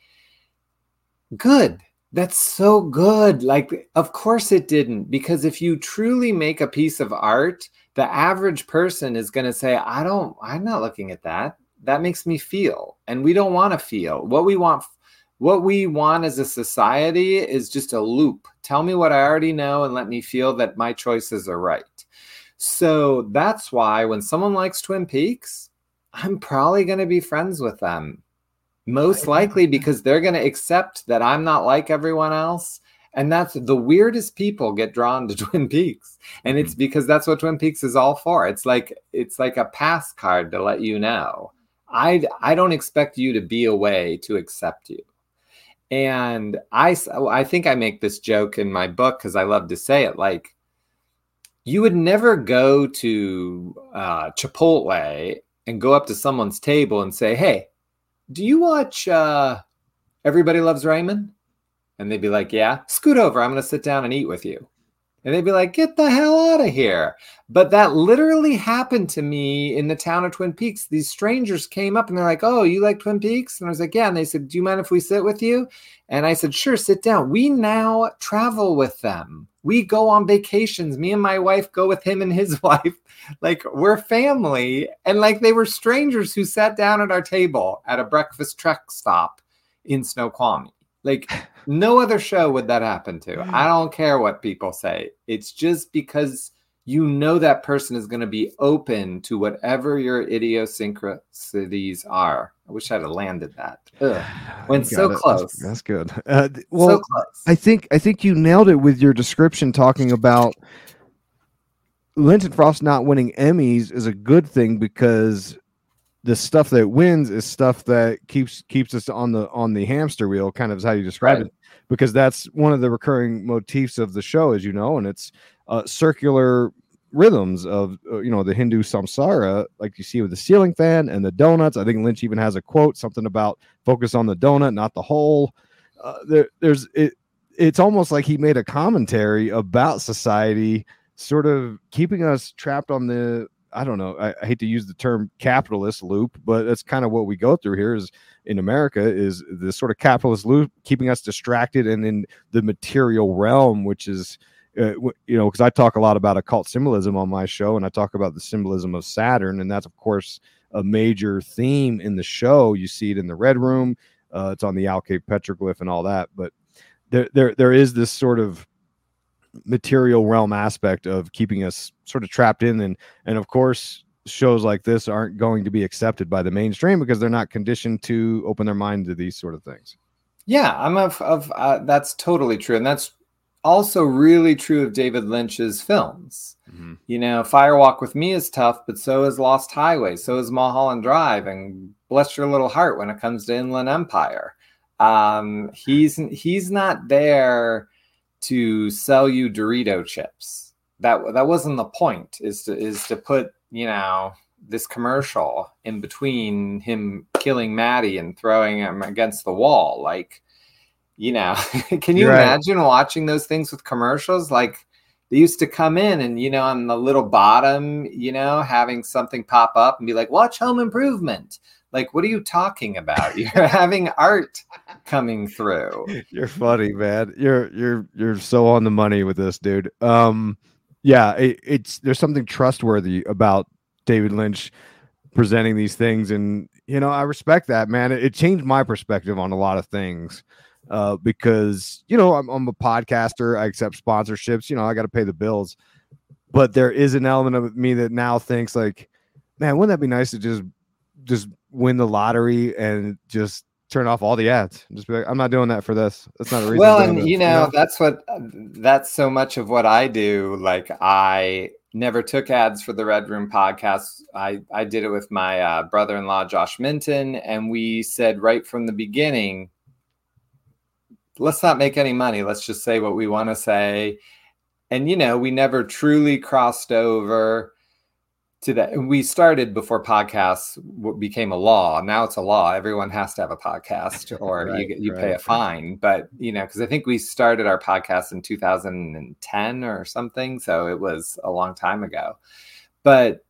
Good. That's so good. Like, of course it didn't. Because if you truly make a piece of art, the average person is going to say, I'm not looking at that. That makes me feel. And we don't want to feel. What we want as a society is just a loop. Tell me what I already know and let me feel that my choices are right. So that's why when someone likes Twin Peaks, I'm probably going to be friends with them. Most likely because they're going to accept that I'm not like everyone else. And that's the weirdest people get drawn to Twin Peaks. And it's because that's what Twin Peaks is all for. It's like a pass card to let you know. I don't expect you to be a way to accept you. And I think I make this joke in my book because I love to say it. Like, you would never go to Chipotle and go up to someone's table and say, hey, do you watch Everybody Loves Raymond? And they'd be like, yeah, scoot over. I'm going to sit down and eat with you. And they'd be like, get the hell out of here. But that literally happened to me in the town of Twin Peaks. These strangers came up and they're like, oh, you like Twin Peaks? And I was like, yeah. And they said, do you mind if we sit with you? And I said, sure, sit down. We now travel with them. We go on vacations. Me and my wife go with him and his wife. Like, we're family. And like, they were strangers who sat down at our table at a breakfast truck stop in Snoqualmie. Like, no other show would that happen to. I don't care what people say. It's just because that person is going to be open to whatever your idiosyncrasies are. I wish I'd have landed that. Went so close. That's good. Well, so close. I think you nailed it with your description, talking about Lynch and Frost not winning Emmys is a good thing, because the stuff that wins is stuff that keeps us on the hamster wheel, kind of is how you describe it, because that's one of the recurring motifs of the show, as you know, and it's circular rhythms of the Hindu samsara, like you see with the ceiling fan and the donuts. I think Lynch even has a quote, something about focus on the donut, not the hole. It's almost like he made a commentary about society, sort of keeping us trapped on the, I don't know, I hate to use the term capitalist loop, but that's kind of what we go through here is in America, is this sort of capitalist loop, keeping us distracted and in the material realm, which is, because I talk a lot about occult symbolism on my show, and I talk about the symbolism of Saturn. And that's, of course, a major theme in the show. You see it in the Red Room. It's on the Owl Cave petroglyph and all that. But there is this sort of material realm aspect of keeping us sort of trapped in, and of course shows like this aren't going to be accepted by the mainstream because they're not conditioned to open their mind to these sort of things. Yeah, I'm that's totally true, and that's also really true of David Lynch's films. Fire Walk with Me is tough, but so is Lost Highway, so is Mulholland Drive, and Bless Your Little Heart when it comes to Inland Empire. He's not there to sell you Dorito chips. That wasn't the point, is to put, this commercial in between him killing Maddie and throwing him against the wall. Like, can you imagine watching those things with commercials? Like, they used to come in and, on the little bottom, having something pop up and be like, watch Home Improvement. Like, what are you talking about? You're having art coming through. You're funny, man. You're so on the money with this, dude. There's something trustworthy about David Lynch presenting these things, and I respect that, man. It changed my perspective on a lot of things, because I'm a podcaster. I accept sponsorships. I got to pay the bills, but there is an element of me that now thinks like, man, wouldn't that be nice to just win the lottery and just turn off all the ads? Just be like, I'm not doing that for this. That's not a reason. Well, and that's so much of what I do. Like, I never took ads for the Red Room podcast. I did it with my brother-in-law, Josh Minton, and we said right from the beginning, let's not make any money. Let's just say what we want to say. And, we never truly crossed over to that. We started before podcasts became a law. Now it's a law. Everyone has to have a podcast or you pay a fine. But, because I think we started our podcast in 2010 or something. So it was a long time ago. But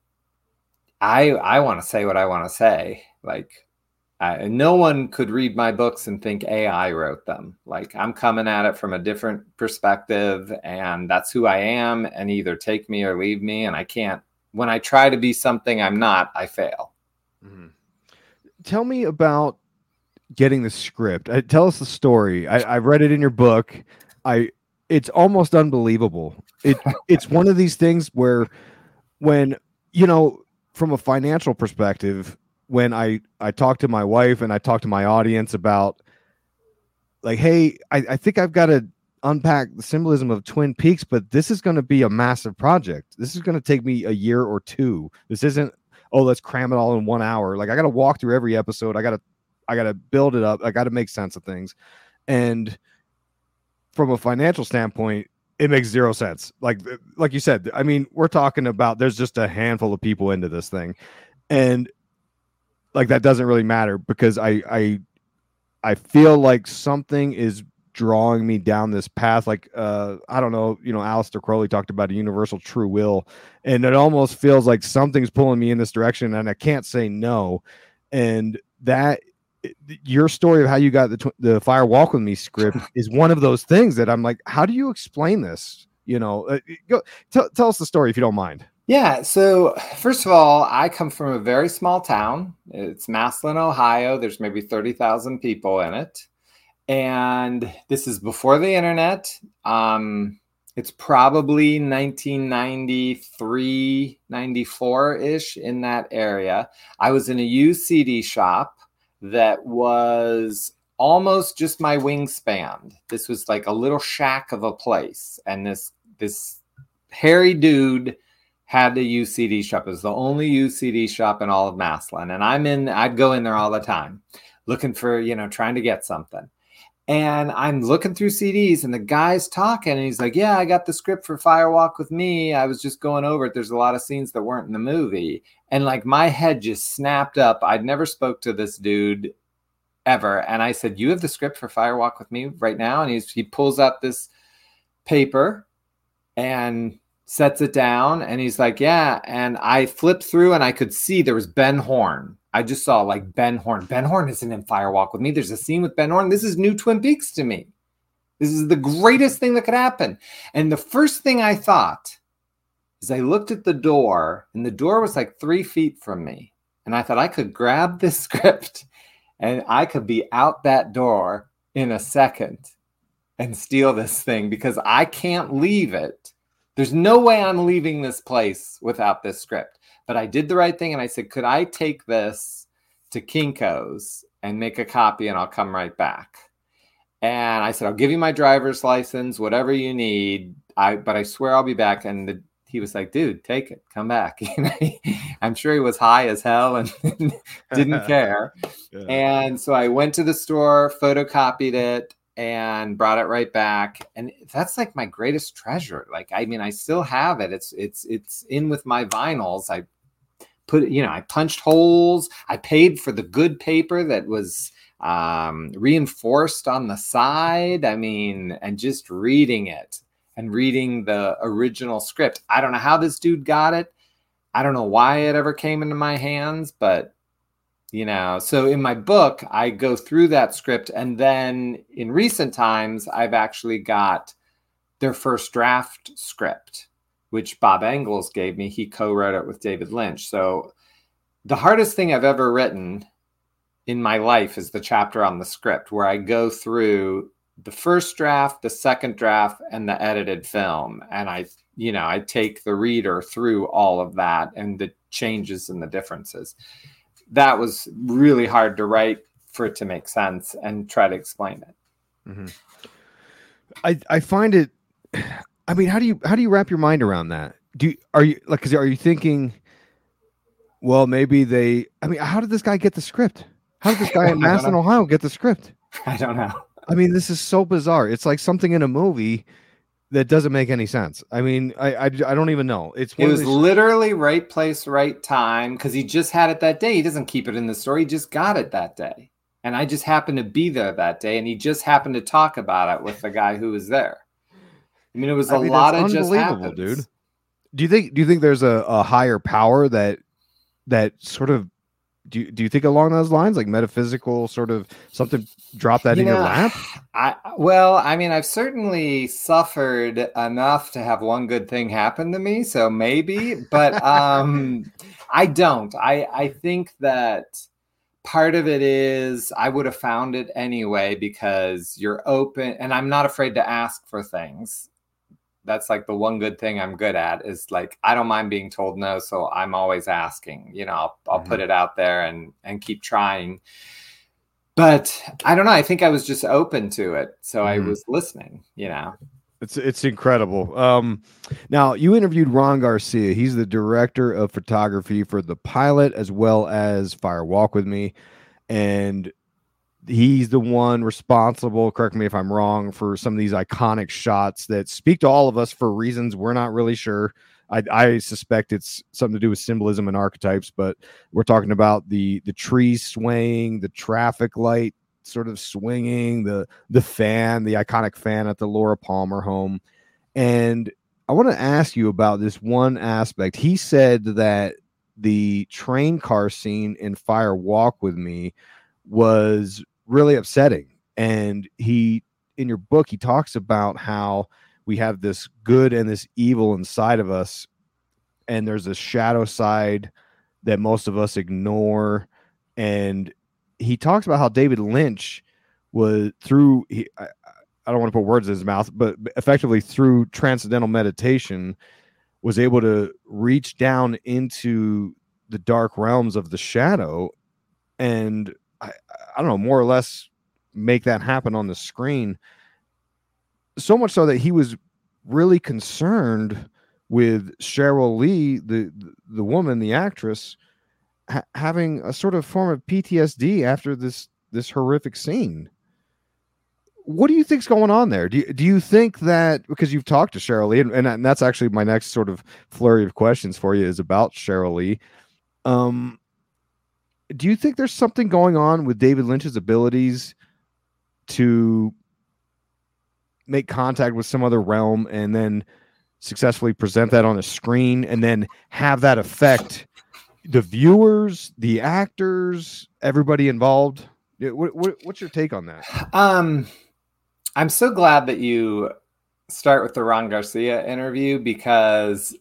I want to say what I want to say. Like, no one could read my books and think AI wrote them. Like, I'm coming at it from a different perspective, and that's who I am. And either take me or leave me. And I can't. When I try to be something I'm not, I fail. Mm-hmm. Tell me about getting the script. Tell us the story. I've read it in your book. It's almost unbelievable. It's one of these things where when, from a financial perspective, when I talk to my wife and I talk to my audience about like, hey, I think I've got to unpack the symbolism of Twin Peaks, but this is going to be a massive project. This is going to take me a year or two. This isn't, let's cram it all in 1 hour. Like, I got to walk through every episode. I got to build it up. I got to make sense of things. And from a financial standpoint, it makes zero sense. Like you said, I mean, we're talking about, there's just a handful of people into this thing. And like, that doesn't really matter because I feel like something is drawing me down this path. Like, I don't know, Aleister Crowley talked about a universal true will, and it almost feels like something's pulling me in this direction and I can't say no. And that your story of how you got the Fire Walk With Me script is one of those things that I'm like, how do you explain this? Go tell us the story if you don't mind. Yeah. So first of all, I come from a very small town. It's Massillon, Ohio. There's maybe 30,000 people in it. And this is before the internet. It's probably 1993, 94-ish in that area. I was in a used CD shop that was almost just my wingspan. This was like a little shack of a place. And this hairy dude had a used CD shop. It was the only used CD shop in all of Massillon. And I'd go in there all the time looking for, trying to get something. And I'm looking through CDs and the guy's talking and he's like, yeah, I got the script for Fire Walk With Me. I was just going over it. There's a lot of scenes that weren't in the movie. And like my head just snapped up. I'd never spoke to this dude ever. And I said, you have the script for Fire Walk With Me right now? And he pulls out this paper and sets it down. And he's like, yeah. And I flipped through and I could see there was Ben Horn. I just saw like Ben Horn. Ben Horn isn't in Fire Walk With Me. There's a scene with Ben Horn. This is new Twin Peaks to me. This is the greatest thing that could happen. And the first thing I thought is I looked at the door and the door was like 3 feet from me. And I thought I could grab this script and I could be out that door in a second and steal this thing because I can't leave it. There's no way I'm leaving this place without this script. But I did the right thing and I said, could I take this to Kinko's and make a copy and I'll come right back? And I said, I'll give you my driver's license, whatever you need. But I swear I'll be back. And he was like, dude, take it, come back. I'm sure he was high as hell and didn't care. Yeah. And so I went to the store, photocopied it, and brought it right back. And that's like my greatest treasure. Like, I mean, I still have it. It's in with my vinyls. I put, I punched holes. I paid for the good paper that was reinforced on the side. I mean, and just reading it and reading the original script. I don't know how this dude got it. I don't know why it ever came into my hands, but so in my book, I go through that script. And then in recent times, I've actually got their first draft script, which Bob Engels gave me. He co-wrote it with David Lynch. So the hardest thing I've ever written in my life is the chapter on the script, where I go through the first draft, the second draft, and the edited film. And I take the reader through all of that and the changes and the differences. That was really hard to write for it to make sense and try to explain it. Mm-hmm. I find it, I mean, how do you wrap your mind around that? Are you like? Because are you thinking? Well, maybe they. I mean, how did this guy get the script? How did this guy in I don't Massillon, know. Ohio, get the script? I don't know. I mean, this is so bizarre. It's like something in a movie that doesn't make any sense. I mean, I don't even know. It's It one of was these. literally right place, right time, because he just had it that day. He doesn't keep it in the story. He just got it that day. And I just happened to be there that day, and he just happened to talk about it with the guy who was there. I mean, it was a I mean, that's lot of just unbelievable, dude. happens. Do you think there's a higher power that sort of do you think along those lines, like metaphysical sort of something drop that You in your know, lap? I mean, I've certainly suffered enough to have one good thing happen to me, so maybe, but I don't. I think that part of it is I would have found it anyway because you're open and I'm not afraid to ask for things. That's like the one good thing I'm good at is like I don't mind being told no, so I'm always asking. I'll put it out there and keep trying. But I don't know. I think I was just open to it, so I was listening. It's incredible. Now you interviewed Ron Garcia. He's the director of photography for The Pilot as well as Fire Walk with Me, and he's the one responsible, correct me if I'm wrong, for some of these iconic shots that speak to all of us for reasons we're not really sure. I suspect it's something to do with symbolism and archetypes, but we're talking about the trees swaying, the traffic light sort of swinging, the fan, the iconic fan at the Laura Palmer home. And I want to ask you about this one aspect. He said that the train car scene in Fire Walk with Me was really upsetting. And in your book, he talks about how we have this good and this evil inside of us. And there's a shadow side that most of us ignore. And he talks about how David Lynch was I don't want to put words in his mouth, but effectively through transcendental meditation was able to reach down into the dark realms of the shadow and I don't know, more or less make that happen on the screen. So much so that he was really concerned with Cheryl Lee, the woman, the actress, having a sort of form of PTSD after this horrific scene. What do you think's going on there? Do you think that because you've talked to Cheryl Lee, and that's actually my next sort of flurry of questions for you is about Cheryl Lee. Do you think there's something going on with David Lynch's abilities to make contact with some other realm and then successfully present that on a screen and then have that affect the viewers, the actors, everybody involved? What's your take on that? I'm so glad that you start with the Ron Garcia interview because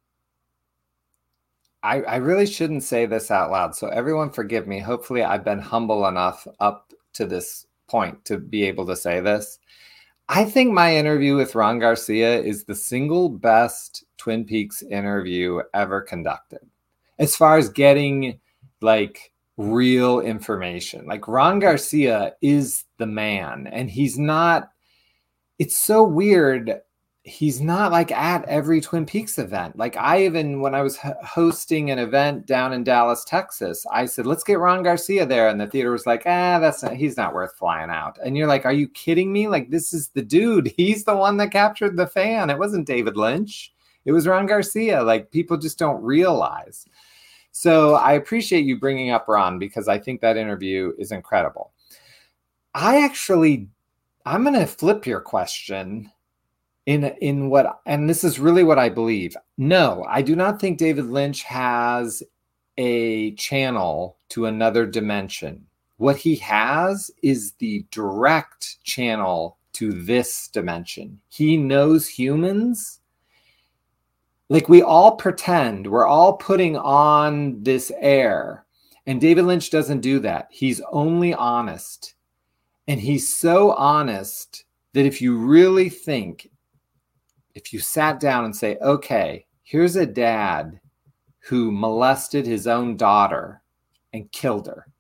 I really shouldn't say this out loud. So everyone forgive me. Hopefully I've been humble enough up to this point to be able to say this. I think my interview with Ron Garcia is the single best Twin Peaks interview ever conducted. As far as getting like real information, like Ron Garcia is the man and he's not, it's so weird. He's not like at every Twin Peaks event. Like when I was hosting an event down in Dallas, Texas, I said, let's get Ron Garcia there. And the theater was like, he's not worth flying out. And you're like, are you kidding me? Like, this is the dude. He's the one that captured the fan. It wasn't David Lynch. It was Ron Garcia. Like, people just don't realize. So I appreciate you bringing up Ron because I think that interview is incredible. I'm going to flip your question and this is really what I believe. No, I do not think David Lynch has a channel to another dimension. What he has is the direct channel to this dimension. He knows humans. Like we all pretend, we're all putting on this air. And David Lynch doesn't do that. He's only honest. And he's so honest that if you really think, if you sat down and say, okay, here's a dad who molested his own daughter and killed her.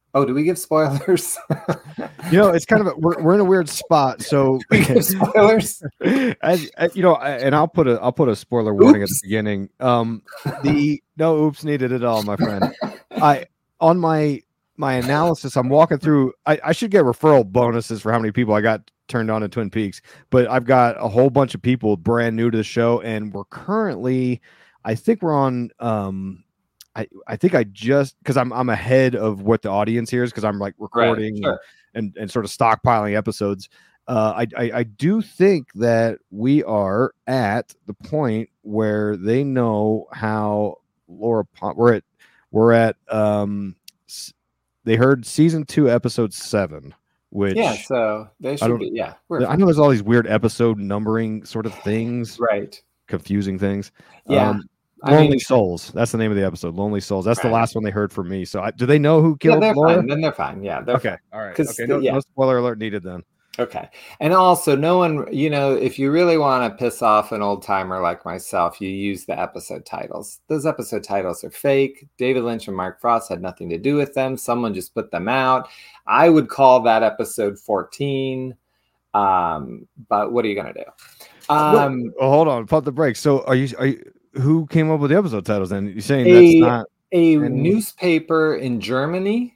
Oh, do we give spoilers? It's kind of we're in a weird spot. So we give spoilers. And I'll put a spoiler warning at the beginning. No oops needed at all, my friend. On my analysis, I'm walking through. I should get referral bonuses for how many people I got turned on to Twin Peaks, but I've got a whole bunch of people brand new to the show, and we're currently, I think we're on. I think I just because I'm ahead of what the audience hears because I'm like recording and sort of stockpiling episodes. I do think that we are at the point where they know how Laura we're at they heard season 2 episode 7, which so they should be I know there's all these weird episode numbering sort of things, right? Confusing things. Lonely Souls. That's the name of the episode. Lonely Souls. That's the last one they heard from me. So do they know who killed Laura? Fine. Then they're fine. Yeah. They're okay. Fine. All right. Okay. No spoiler alert needed then. Okay. And also, no one, if you really want to piss off an old timer like myself, you use the episode titles. Those episode titles are fake. David Lynch and Mark Frost had nothing to do with them. Someone just put them out. I would call that episode 14. But what are you going to do? Hold on. Pump the brakes. So are you who came up with the episode titles? And you're saying that's not a newspaper in Germany.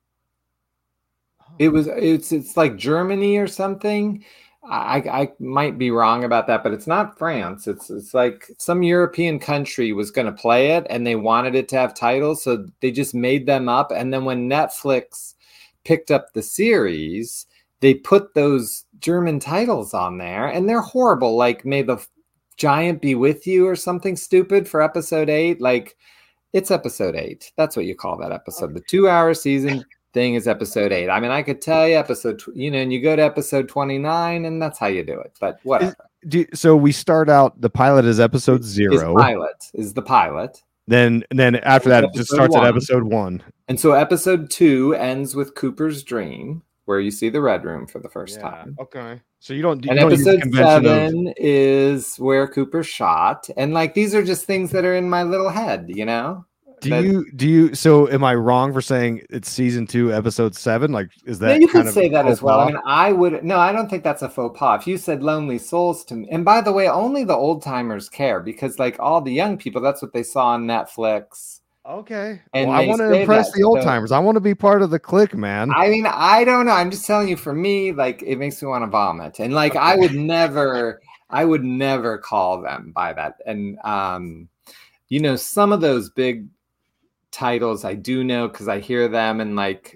It's like Germany or something. I might be wrong about that, but it's not France. It's like some European country was going to play it, and they wanted it to have titles, so they just made them up. And then when Netflix picked up the series, they put those German titles on there, and they're horrible. Like, may the giant be with you or something stupid for episode 8. Like, it's episode 8. That's what you call that episode. The 2-hour season thing is episode 8. I mean, I could tell you and you go to episode 29 and that's how you do it, but whatever. So we start out, the pilot is episode 0. Is the pilot. Then after that, it just starts at episode 1. And so episode 2 ends with Cooper's dream, where you see the Red Room for the first time. Okay. So you don't. And episode 7 is where Cooper's shot, and like these are just things that are in my little head, Do you? So am I wrong for saying it's season 2, episode 7? Like, is that? You could say that as well. I mean, I don't think that's a faux pas. If you said Lonely Souls to me, and by the way, only the old timers care because like all the young people, that's what they saw on Netflix. Okay. And I want to impress the old timers. I want to be part of the clique, man. I mean, I don't know. I'm just telling you, for me, like it makes me want to vomit. And like I would never call them by that. And some of those big titles I do know because I hear them, and like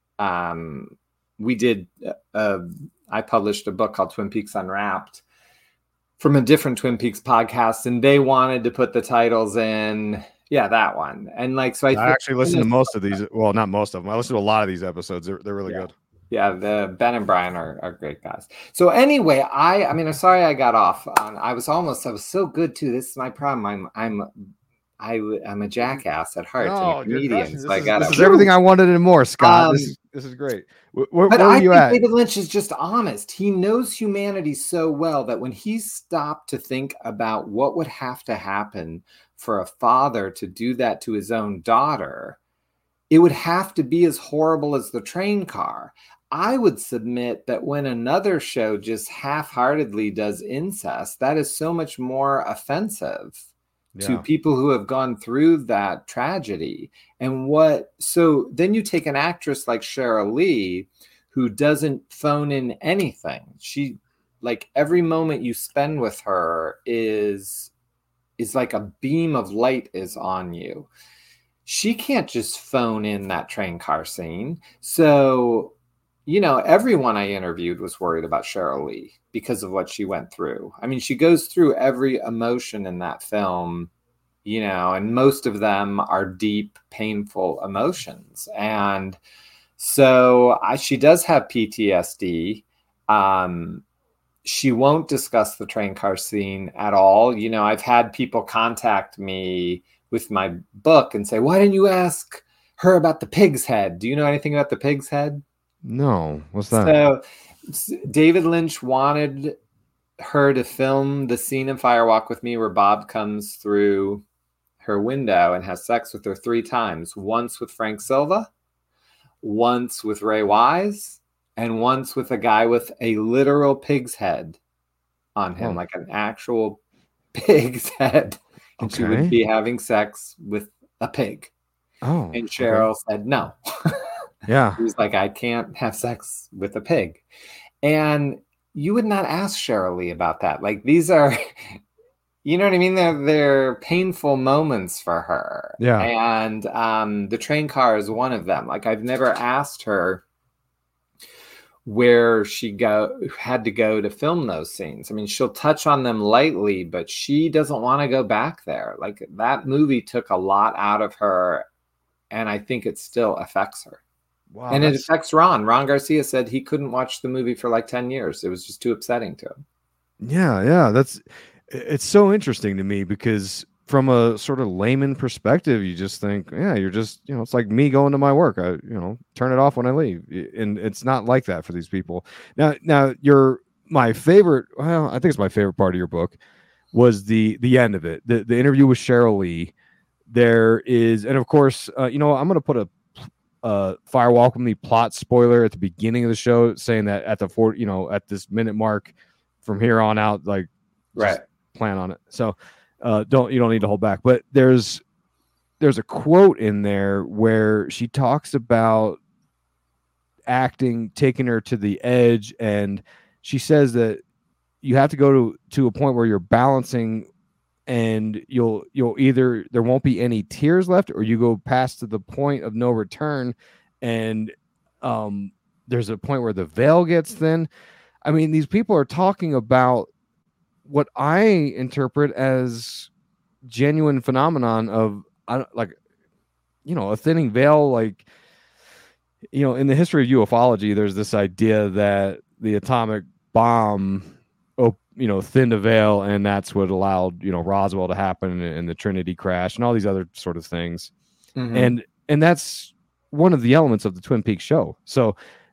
we did I published a book called Twin Peaks Unwrapped from a different Twin Peaks podcast, and they wanted to put the titles in. Yeah, that one. And like, so I actually listen to most of these. Well, not most of them. I listen to a lot of these episodes. They're really good. Yeah, the Ben and Brian are great guys. So anyway, I'm sorry I got off. I was so good too. This is my problem. I'm a jackass at heart. No, comedian, so this is everything I wanted and more, Scott. This is great. Where are you at? David Lynch is just honest. He knows humanity so well that when he stopped to think about what would have to happen for a father to do that to his own daughter, it would have to be as horrible as the train car. I would submit that when another show just half-heartedly does incest, that is so much more offensive to people who have gone through that tragedy. So then you take an actress like Sheryl Lee, who doesn't phone in anything. She, like, every moment you spend with her is like a beam of light is on you. She can't just phone in that train car scene. So, everyone I interviewed was worried about Sheryl Lee because of what she went through. I mean, she goes through every emotion in that film, and most of them are deep, painful emotions. And so she does have PTSD. She won't discuss the train car scene at all. I've had people contact me with my book and say, why didn't you ask her about the pig's head? Do you know anything about the pig's head? No. What's that? So David Lynch wanted her to film the scene in Fire Walk with Me where Bob comes through her window and has sex with her 3 times. Once with Frank Silva, once with Ray Wise and once with a guy with a literal pig's head on him, like an actual pig's head. And she would be having sex with a pig. Oh. And Cheryl said no. Yeah. He was like, I can't have sex with a pig. And you would not ask Cheryl Lee about that. Like, these are, you know what I mean? They're painful moments for her. Yeah. And the train car is one of them. Like, I've never asked her where she had to go to film those scenes. I mean, she'll touch on them lightly, but she doesn't want to go back there. Like, that movie took a lot out of her, and I think it still affects her. Wow, and it affects Ron. Ron Garcia said he couldn't watch the movie for like 10 years. It was just too upsetting to him. Yeah. It's so interesting to me because from a sort of layman perspective, you just think, yeah, you're just, it's like me going to my work. I, turn it off when I leave. And it's not like that for these people. Now my favorite, well, I think it's my favorite part of your book was the end of it. The interview with Cheryl Lee. There is, and of course, I'm going to put a Fire Walk With Me plot spoiler at the beginning of the show, saying that at the at this minute mark from here on out, like, right, plan on it. So you don't need to hold back. But there's a quote in there where she talks about acting taking her to the edge, and she says that you have to go to a point where you're balancing, and you'll either, there won't be any tears left, or you go past to the point of no return, and there's a point where the veil gets thin. I mean, these people are talking about what I interpret as genuine phenomenon of a thinning veil. Like, in the history of ufology, there's this idea that the atomic bomb thinned a veil, and that's what allowed Roswell to happen, and the Trinity crash, and all these other sort of things. Mm-hmm. And that's one of the elements of the Twin Peaks show. So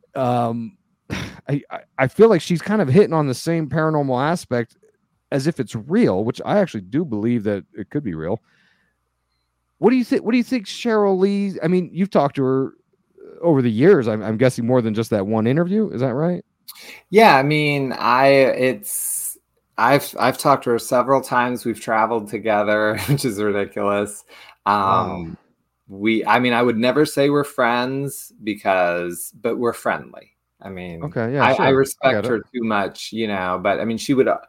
I feel like she's kind of hitting on the same paranormal aspect as if it's real, which I actually do believe that it could be real. What do you think? What do you think Cheryl Lee? I mean, you've talked to her over the years. I'm guessing more than just that one interview. Is that right? Yeah, I mean, I've talked to her several times. We've traveled together, which is ridiculous. Wow. I would never say we're friends but we're friendly. I mean, okay, yeah, sure. I respect her too much, but I mean,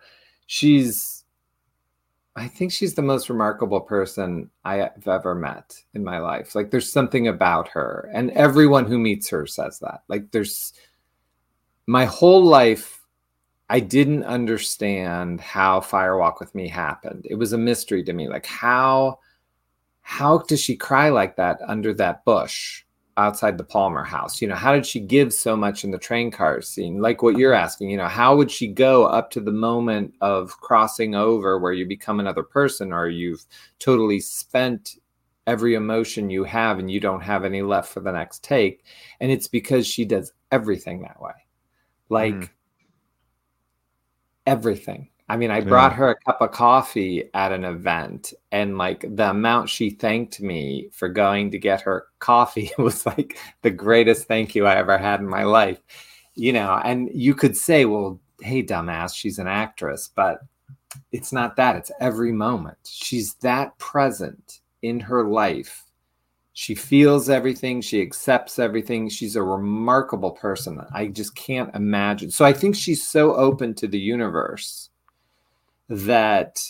I think she's the most remarkable person I've ever met in my life. Like, there's something about her, and everyone who meets her says that. Like, my whole life, I didn't understand how Fire Walk With Me happened. It was a mystery to me. Like, how does she cry like that under that bush outside the Palmer house? How did she give so much in the train car scene? Like what you're asking, how would she go up to the moment of crossing over where you become another person, or you've totally spent every emotion you have and you don't have any left for the next take? And it's because she does everything that way. Like, everything. I mean, I brought her a cup of coffee at an event, and like the amount she thanked me for going to get her coffee was like the greatest thank you I ever had in my life. And you could say, well, hey, dumbass, she's an actress, but it's not that. It's every moment. She's that present in her life. She feels everything. She accepts everything. She's a remarkable person. I just can't imagine. So I think she's so open to the universe that's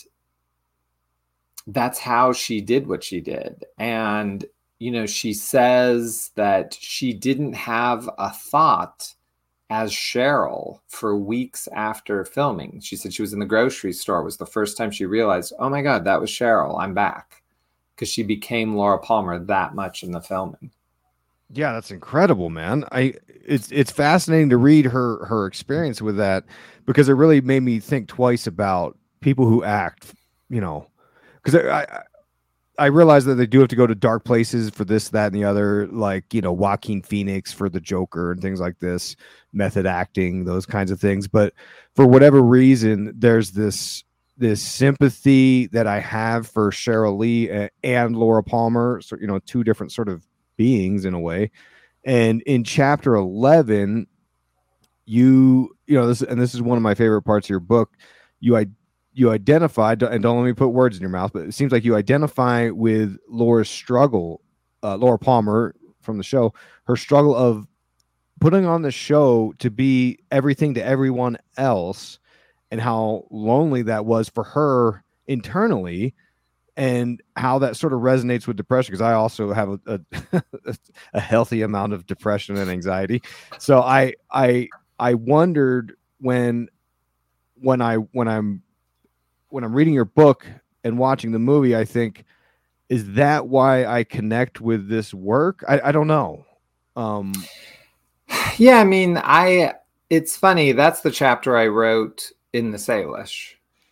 how she did what she did. And, she says that she didn't have a thought as Cheryl for weeks after filming. She said she was in the grocery store. It was the first time she realized, oh my God, that was Cheryl. I'm back. Because she became Laura Palmer that much in the filming. Yeah, that's incredible, man. It's fascinating to read her experience with that, because it really made me think twice about people who act, because I realize that they do have to go to dark places for this, that, and the other, like, Joaquin Phoenix for the Joker and things like this, method acting, those kinds of things. But for whatever reason, there's this sympathy that I have for Cheryl Lee and Laura Palmer, so, two different sort of beings in a way. And in chapter 11, you know this, and this is one of my favorite parts of your book. You identify, and don't let me put words in your mouth, but it seems like you identify with Laura's struggle, Laura Palmer from the show, her struggle of putting on the show to be everything to everyone else, and how lonely that was for her internally, and how that sort of resonates with depression, because I also have a healthy amount of depression and anxiety. So I wondered when I'm reading your book and watching the movie, I think, is that why I connect with this work? I don't know. Yeah, I mean, it's funny. That's the chapter I wrote in the Salish.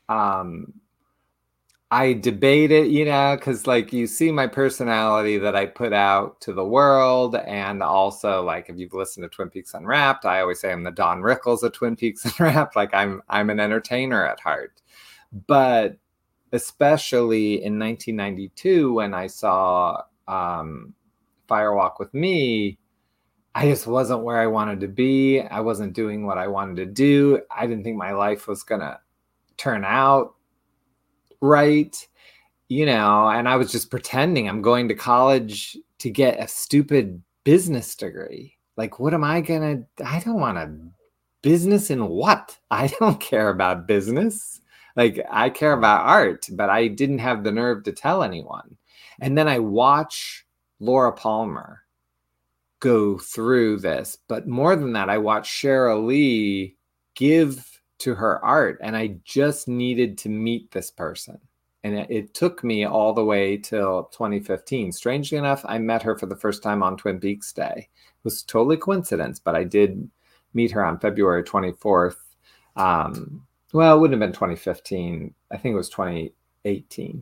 I debate it, because like you see my personality that I put out to the world. And also, like, if you've listened to Twin Peaks Unwrapped, I always say I'm the Don Rickles of Twin Peaks Unwrapped. Like I'm an entertainer at heart. But especially in 1992, when I saw Fire Walk with Me, I just wasn't where I wanted to be. I wasn't doing what I wanted to do. I didn't think my life was going to turn out right, and I was just pretending I'm going to college to get a stupid business degree. Like, what am I going to, I don't want a business in what? I don't care about business. Like, I care about art, but I didn't have the nerve to tell anyone. And then I watch Laura Palmer go through this. But more than that, I watch Sheryl Lee give to her art, and I just needed to meet this person. And it took me all the way till 2015. Strangely enough, I met her for the first time on Twin Peaks Day. It was totally coincidence, but I did meet her on February 24th. Well, it wouldn't have been 2015. I think it was 2018.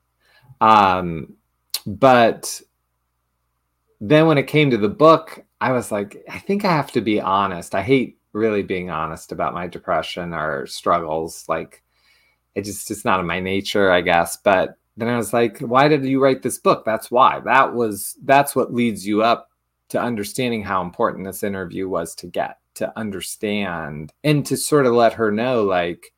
But then when it came to the book, I was like, I think I have to be honest. I hate really being honest about my depression or struggles. Like, it's not in my nature, I guess. But then I was like, why did you write this book? That's why. That's what leads you up to understanding how important this interview was to get to understand, and to sort of let her know, like,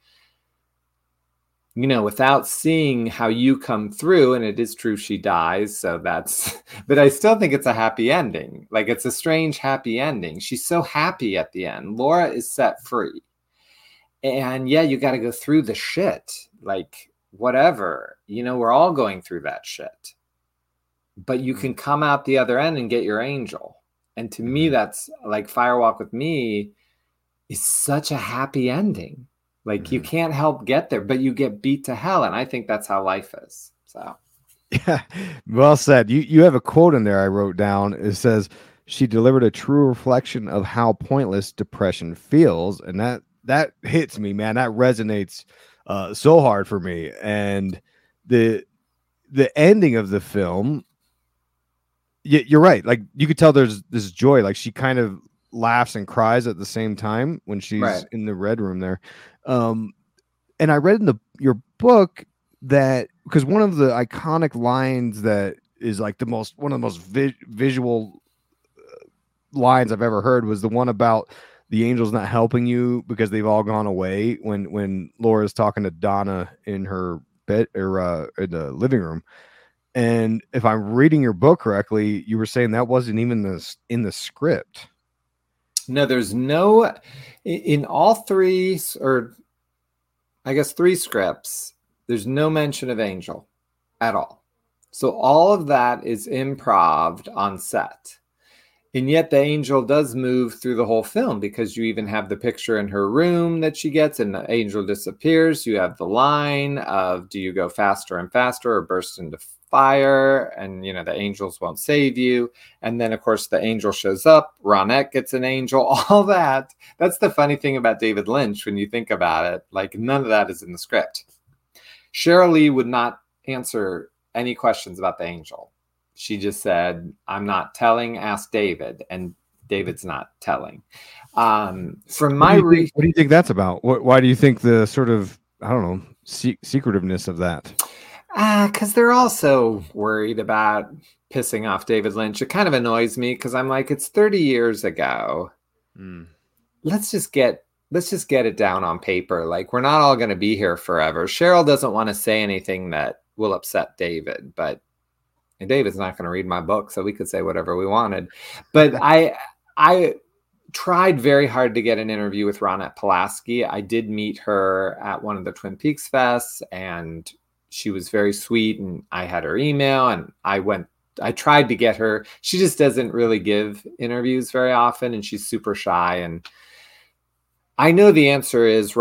without seeing how you come through, and it is true she dies, so but I still think it's a happy ending. Like, it's a strange happy ending. She's so happy at the end. Laura is set free. And yeah, you got to go through the shit, like whatever, we're all going through that shit, but you can come out the other end and get your angel. And to me, that's like Fire Walk with Me is such a happy ending. Like, you can't help get there, but you get beat to hell. And I think that's how life is. So, yeah, well said. You have a quote in there I wrote down. It says, she delivered a true reflection of how pointless depression feels. And that hits me, man. That resonates so hard for me. And the ending of the film, you're right. Like, you could tell there's this joy. Like, she kind of laughs and cries at the same time when she's in the red room there. And I read in your book that, because one of the iconic lines that is like one of the most visual lines I've ever heard was the one about the angels not helping you because they've all gone away, when Laura's talking to Donna in her bed, or in the living room. And if I'm reading your book correctly, you were saying that wasn't even in the script. No, there's no, in all three, or I guess 3 scripts, there's no mention of angel at all. So all of that is improv on set. And yet the angel does move through the whole film, because you even have the picture in her room that she gets, and the angel disappears. You have the line of, do you go faster and faster or burst into fire? And, the angels won't save you. And then, of course, the angel shows up. Ronette gets an angel, all that. That's the funny thing about David Lynch when you think about it. Like, none of that is in the script. Sheryl Lee would not answer any questions about the angel. She just said, I'm not telling, ask David. And David's not telling. From my what do you think that's about? Why do you think the sort of, I don't know, secretiveness of that? Because they're also worried about pissing off David Lynch. It kind of annoys me because I'm like, it's 30 years ago. Mm. Let's just get it down on paper. Like, we're not all going to be here forever. Cheryl doesn't want to say anything that will upset David, but David's not going to read my book, so we could say whatever we wanted. But I tried very hard to get an interview with Ronette Pulaski. I did meet her at one of the Twin Peaks fests, and she was very sweet, and I had her email, and I tried to get her. She just doesn't really give interviews very often, and she's super shy. And I know the answer is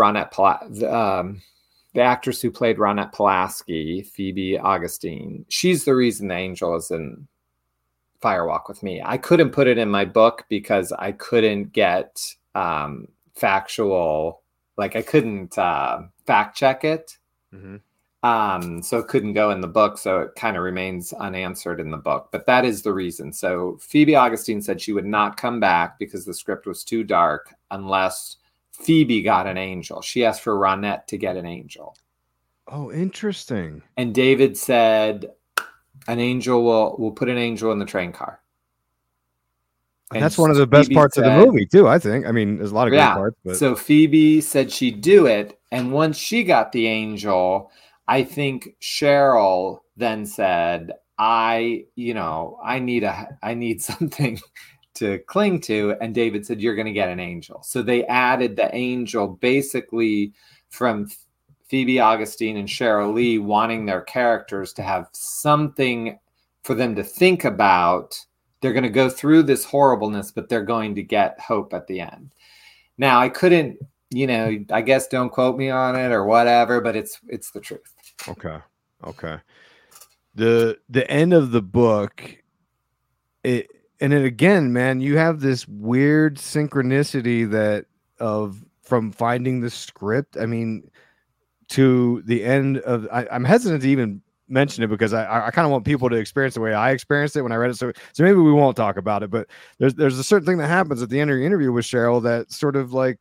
the actress who played Ronette Pulaski, Phoebe Augustine. She's the reason the angel is in Firewalk with Me. I couldn't put it in my book because I couldn't get factual, like I couldn't fact check it. Mm-hmm. So it couldn't go in the book. So it kind of remains unanswered in the book. But that is the reason. So Phoebe Augustine said she would not come back because the script was too dark unless Phoebe got an angel. She asked for Ronette to get an angel. Oh, interesting. And David said an angel will put an angel in the train car. And that's one of the best parts of the movie too, I think. I mean, there's a lot of great parts. But... So Phoebe said she'd do it. And once she got the angel, I think Cheryl then said, I need something to cling to. And David said, you're going to get an angel. So they added the angel basically from Phoebe Augustine and Cheryl Lee wanting their characters to have something for them to think about. They're going to go through this horribleness, but they're going to get hope at the end. Now, I couldn't, I guess don't quote me on it or whatever, but it's the truth. Okay. The end of the book, and then again, man, you have this weird synchronicity from finding the script. I mean, to the end of, I'm hesitant to even mention it because I kind of want people to experience the way I experienced it when I read it. So maybe we won't talk about it, but there's a certain thing that happens at the end of your interview with Cheryl that sort of like,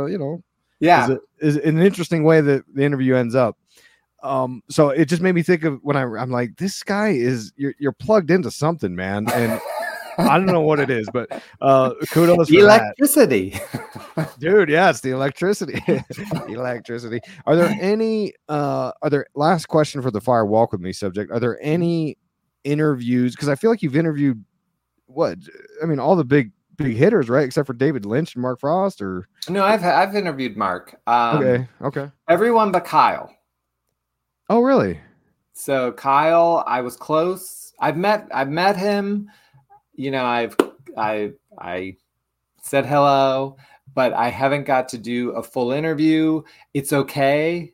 is an interesting way that the interview ends up. So it just made me think of when I'm like, this guy you're plugged into something, man. And I don't know what it is, but kudos for electricity. Dude, yeah, it's the electricity. Electricity. Are there last question for the Fire Walk with Me subject? Are there any interviews? Because I feel like you've interviewed all the big hitters, right? Except for David Lynch and Mark Frost, or no, I've interviewed Mark. Okay. Everyone but Kyle. Oh, really? So Kyle, I was close. I've met him. I said hello, but I haven't got to do a full interview. It's okay.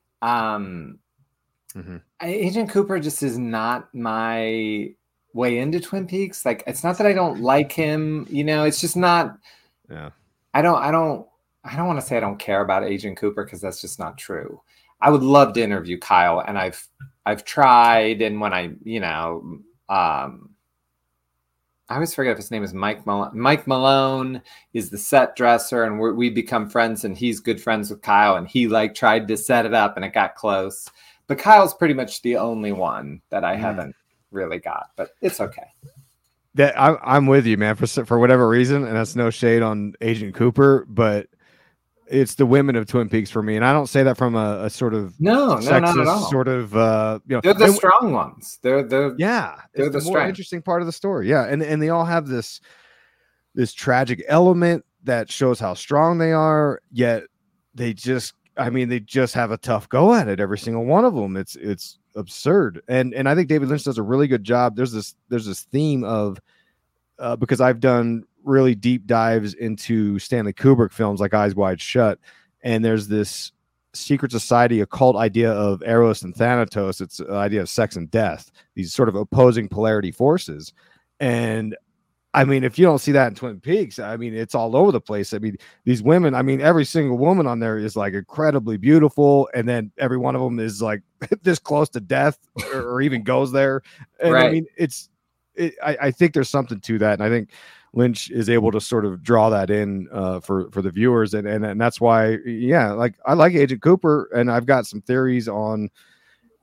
Agent Cooper just is not my way into Twin Peaks. Like, it's not that I don't like him, it's just not. Yeah. I don't want to say I don't care about Agent Cooper because that's just not true. I would love to interview Kyle, and I've tried, and when I always forget if his name is Mike Malone. Mike Malone is the set dresser, and we become friends, and he's good friends with Kyle, and he tried to set it up, and it got close. But Kyle's pretty much the only one that I haven't really got, but it's okay. That I'm with you, man, for whatever reason, and that's no shade on Agent Cooper, but it's the women of Twin Peaks for me, and I don't say that from a sort of sexist, not at all. Sort of they're the strong ones. They're the more interesting part of the story. Yeah, and they all have this tragic element that shows how strong they are. Yet they just have a tough go at it. Every single one of them. It's absurd, and I think David Lynch does a really good job. There's this theme of because I've done really deep dives into Stanley Kubrick films like Eyes Wide Shut, and there's this secret society occult idea of Eros and Thanatos. It's an idea of sex and death, these sort of opposing polarity forces. And I mean, if you don't see that in Twin Peaks, I mean, it's all over the place. I mean, these women, every single woman on there is like incredibly beautiful, and then every one of them is like this close to death or even goes there. And right. I mean, I think there's something to that, and I think Lynch is able to sort of draw that in for the viewers, and that's why, like, I like Agent Cooper, and I've got some theories on,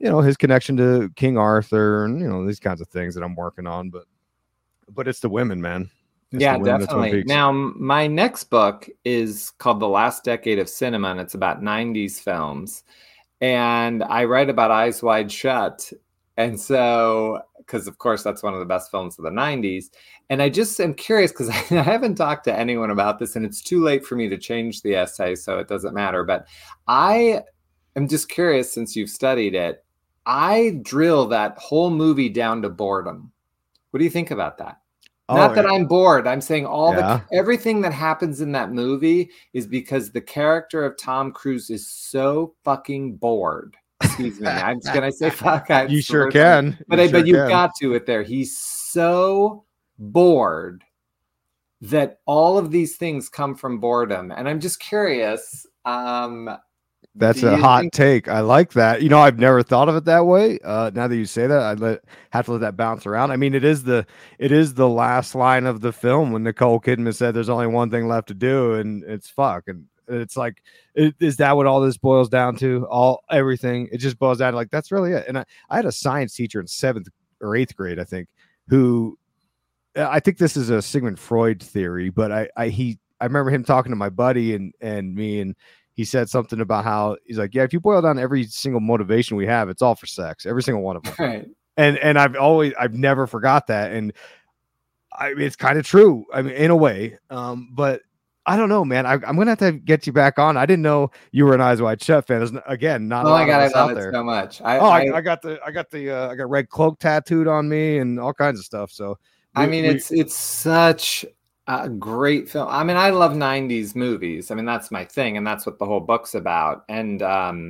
his connection to King Arthur and these kinds of things that I'm working on. But it's the women, man. It's Yeah, the women of Twin definitely. Peaks. Now, my next book is called The Last Decade of Cinema, and it's about 90s films. And I write about Eyes Wide Shut. And so, because of course, that's one of the best films of the 90s. And I just am curious because I haven't talked to anyone about this, and it's too late for me to change the essay, so it doesn't matter. But I am just curious, since you've studied it, I drill that whole movie down to boredom. What do you think about that? Not that I'm bored. I'm saying everything that happens in that movie is because the character of Tom Cruise is so fucking bored. Excuse me. I'm just gonna say fuck. You sure can. But you've got to it there. He's so bored that all of these things come from boredom. And I'm just curious. That's a hot take. I like that. I've never thought of it that way. Now that you say that, have to let that bounce around. I mean, it is the last line of the film when Nicole Kidman said, "There's only one thing left to do, and it's fuck." And it's like, is that what all this boils down to? Everything. It just boils down to like that's really it. And I had a science teacher in 7th or 8th grade, I think, who I think this is a Sigmund Freud theory, but I remember him talking to my buddy and me and. He said something about how he's like, yeah, if you boil down every single motivation we have, it's all for sex, every single one of them. Right. And I've never forgot that. And it's kind of true. I mean, in a way. But I don't know, man. I'm going to have to get you back on. I didn't know you were an Eyes Wide Shut fan. There's again, not. Oh my God, I love it so much. I got Red Cloak tattooed on me and all kinds of stuff. So it's such a great film. I mean, I love 90s movies. I mean, that's my thing, and that's what the whole book's about. And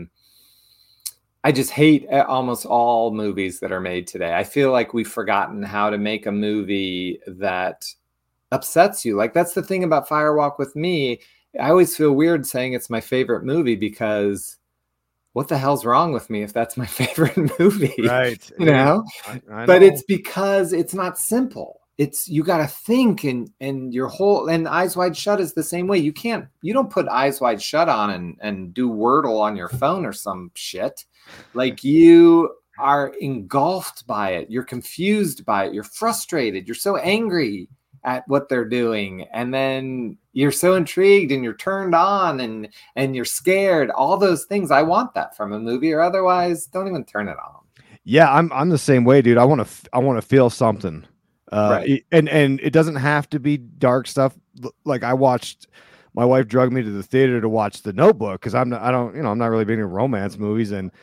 I just hate almost all movies that are made today. I feel like we've forgotten how to make a movie that upsets you. Like, that's the thing about Fire Walk with Me. I always feel weird saying it's my favorite movie because what the hell's wrong with me if that's my favorite movie? Right. I know? But it's because it's not simple. It's you got to think and your whole and Eyes Wide Shut is the same way. You don't put Eyes Wide Shut on and do Wordle on your phone or some shit. Like, you are engulfed by it. You're confused by it. You're frustrated. You're so angry at what they're doing. And then you're so intrigued and you're turned on and you're scared. All those things. I want that from a movie, or otherwise don't even turn it on. Yeah, I'm the same way, dude. I want to feel something. Right. And it doesn't have to be dark stuff. Like, my wife drugged me to the theater to watch The Notebook because I'm not really big into romance movies, and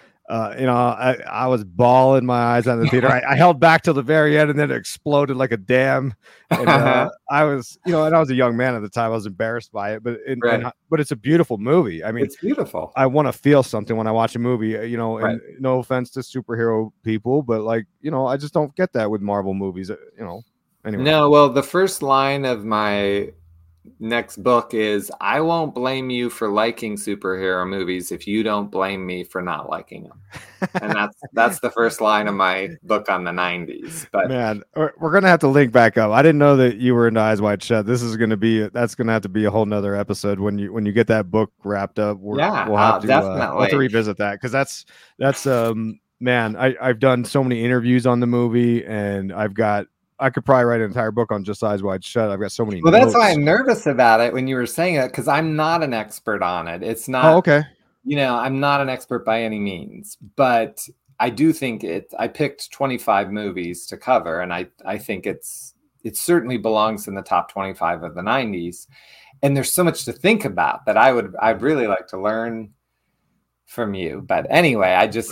I was bawling my eyes out in the theater. I held back till the very end, and then it exploded like a dam. And I was a young man at the time. I was embarrassed by it, but it's a beautiful movie. I mean, it's beautiful. I want to feel something when I watch a movie, Right. And no offense to superhero people, but I just don't get that with Marvel movies, Anyway. No, well, the first line of my next book is, I won't blame you for liking superhero movies if you don't blame me for not liking them. And that's the first line of my book on the 90s. But man, we're gonna have to link back up. I didn't know that you were into Eyes Wide Shut. That's gonna have to be a whole nother episode when you get that book wrapped up. We'll have to revisit that, because that's man, I've done so many interviews on the movie, and I could probably write an entire book on just Eyes Wide Shut. I've got so many. Well, that's why I'm nervous about it when you were saying it, because I'm not an expert on it. It's not. Oh, okay. I'm not an expert by any means, but I do think I picked 25 movies to cover, and I think it certainly belongs in the top 25 of the 90s. And there's so much to think about that I'd really like to learn from you. But anyway,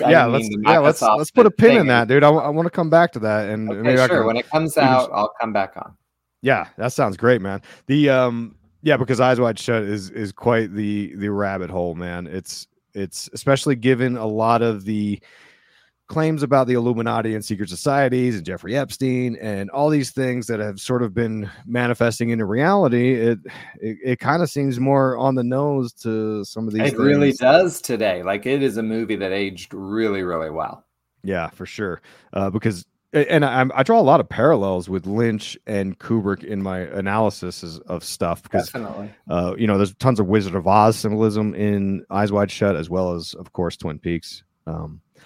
let's put a pin in that, dude. I want to come back to that, and okay, maybe sure. When it comes out, I'll come back on. Yeah, that sounds great, man. Because Eyes Wide Shut is quite the rabbit hole, man. It's especially given a lot of the claims about the Illuminati and secret societies and Jeffrey Epstein and all these things that have sort of been manifesting into reality. It kind of seems more on the nose to some of these things. It really does today. Like, it is a movie that aged really, really well. Yeah, for sure. Because I draw a lot of parallels with Lynch and Kubrick in my analysis of stuff. Because, definitely. There's tons of Wizard of Oz symbolism in Eyes Wide Shut, as well as, of course, Twin Peaks.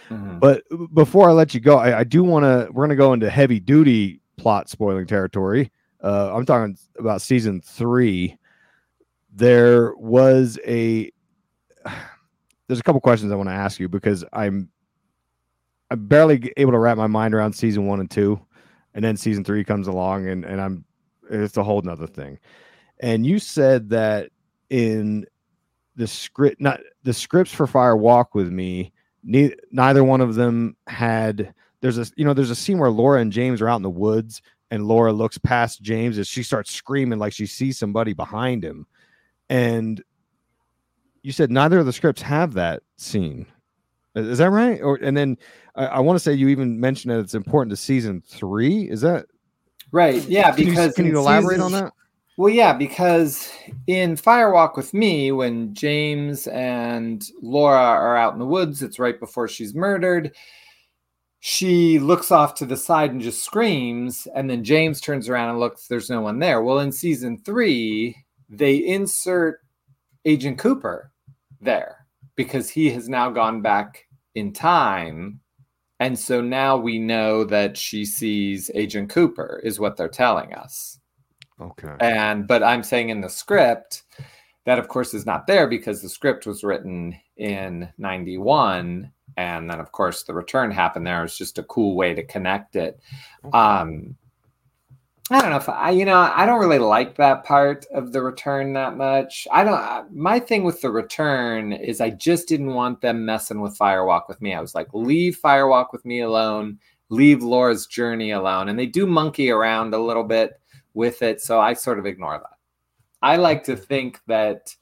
Mhm. But before I let you go, I do want to. We're going to go into heavy duty plot spoiling territory. I'm talking about season 3. There was a. There's a couple questions I want to ask you because I'm barely able to wrap my mind around season 1 and 2, and then season 3 comes along, and it's a whole nother thing. And you said that in the script, not the scripts for Fire Walk with Me, neither one of them had. There's a scene where Laura and James are out in the woods, and Laura looks past James as she starts screaming like she sees somebody behind him. And you said neither of the scripts have that scene. Is that right? And then I want to say you even mentioned that it's important to season 3. Is that right? Yeah, because can you elaborate on that? Well, yeah, because in Fire Walk with Me, when James and Laura are out in the woods, it's right before she's murdered. She looks off to the side and just screams, and then James turns around and looks, there's no one there. Well, in season 3, they insert Agent Cooper there because he has now gone back in time. And so now we know that she sees Agent Cooper is what they're telling us. Okay. But I'm saying in the script, that of course is not there because the script was written in 91. And then of course the return happened there. It's just a cool way to connect it. Okay. I don't know if I don't really like that part of the return that much. My thing with the return is I just didn't want them messing with Fire Walk with Me. I was like, leave Fire Walk with Me alone, leave Laura's journey alone. And they do monkey around a little bit with it. So I sort of ignore that. I like to think that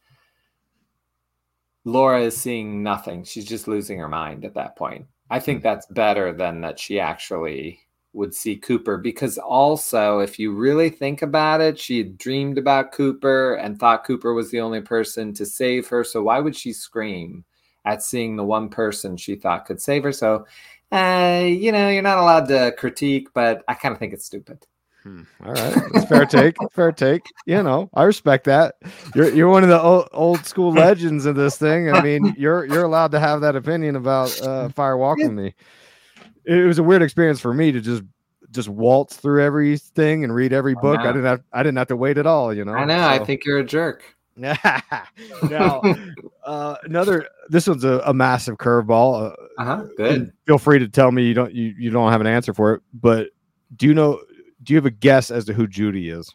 Laura is seeing nothing. She's just losing her mind at that point. I think that's better than that she actually would see Cooper, because also if you really think about it, she had dreamed about Cooper and thought Cooper was the only person to save her. So why would she scream at seeing the one person she thought could save her? So, you're not allowed to critique, but I kind of think it's stupid. All right, that's fair take. Fair take. I respect that. You're one of the old school legends of this thing. I mean, you're allowed to have that opinion about Fire Walk with Me. It was a weird experience for me to just waltz through everything and read every book. I didn't have to wait at all. I know. So. I think you're a jerk. Now, this one's a massive curveball. Good. Feel free to tell me you don't have an answer for it, but do you have a guess as to who Judy is?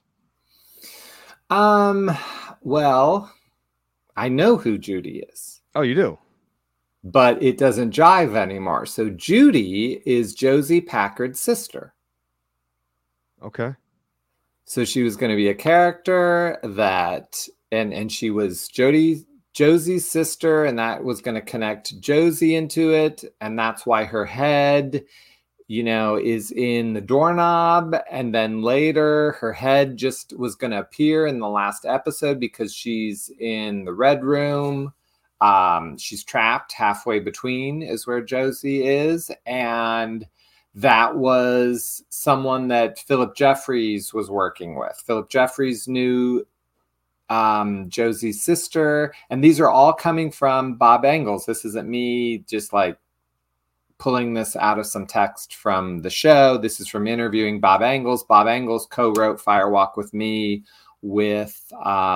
Well, I know who Judy is. Oh, you do? But it doesn't jive anymore. So Judy is Josie Packard's sister. Okay. So she was going to be a character that, and she was Josie's sister, and that was going to connect Josie into it. And that's why her head, is in the doorknob. And then later her head just was going to appear in the last episode because she's in the Red Room. She's trapped halfway between is where Josie is. And that was someone that Philip Jeffries was working with. Philip Jeffries knew Josie's sister. And these are all coming from Bob Engels. This isn't me just like pulling this out of some text from the show. This is from interviewing Bob Engels. Bob Engels co-wrote Fire Walk with Me with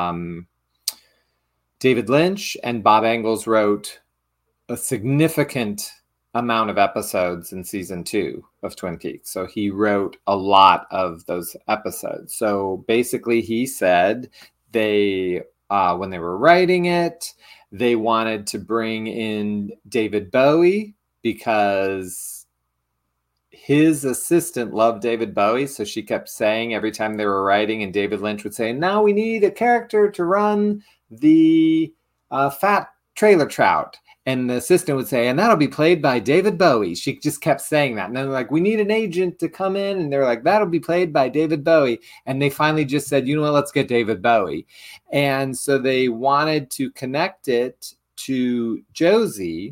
David Lynch, and Bob Engels wrote a significant amount of episodes in season 2 of Twin Peaks. So he wrote a lot of those episodes. So basically he said they, when they were writing it, they wanted to bring in David Bowie because his assistant loved David Bowie. So she kept saying every time they were writing, and David Lynch would say, now we need a character to run the fat trailer trout. And the assistant would say, and that'll be played by David Bowie. She just kept saying that. And then they're like, we need an agent to come in. And they're like, that'll be played by David Bowie. And they finally just said, you know what, let's get David Bowie. And so they wanted to connect it to Josie.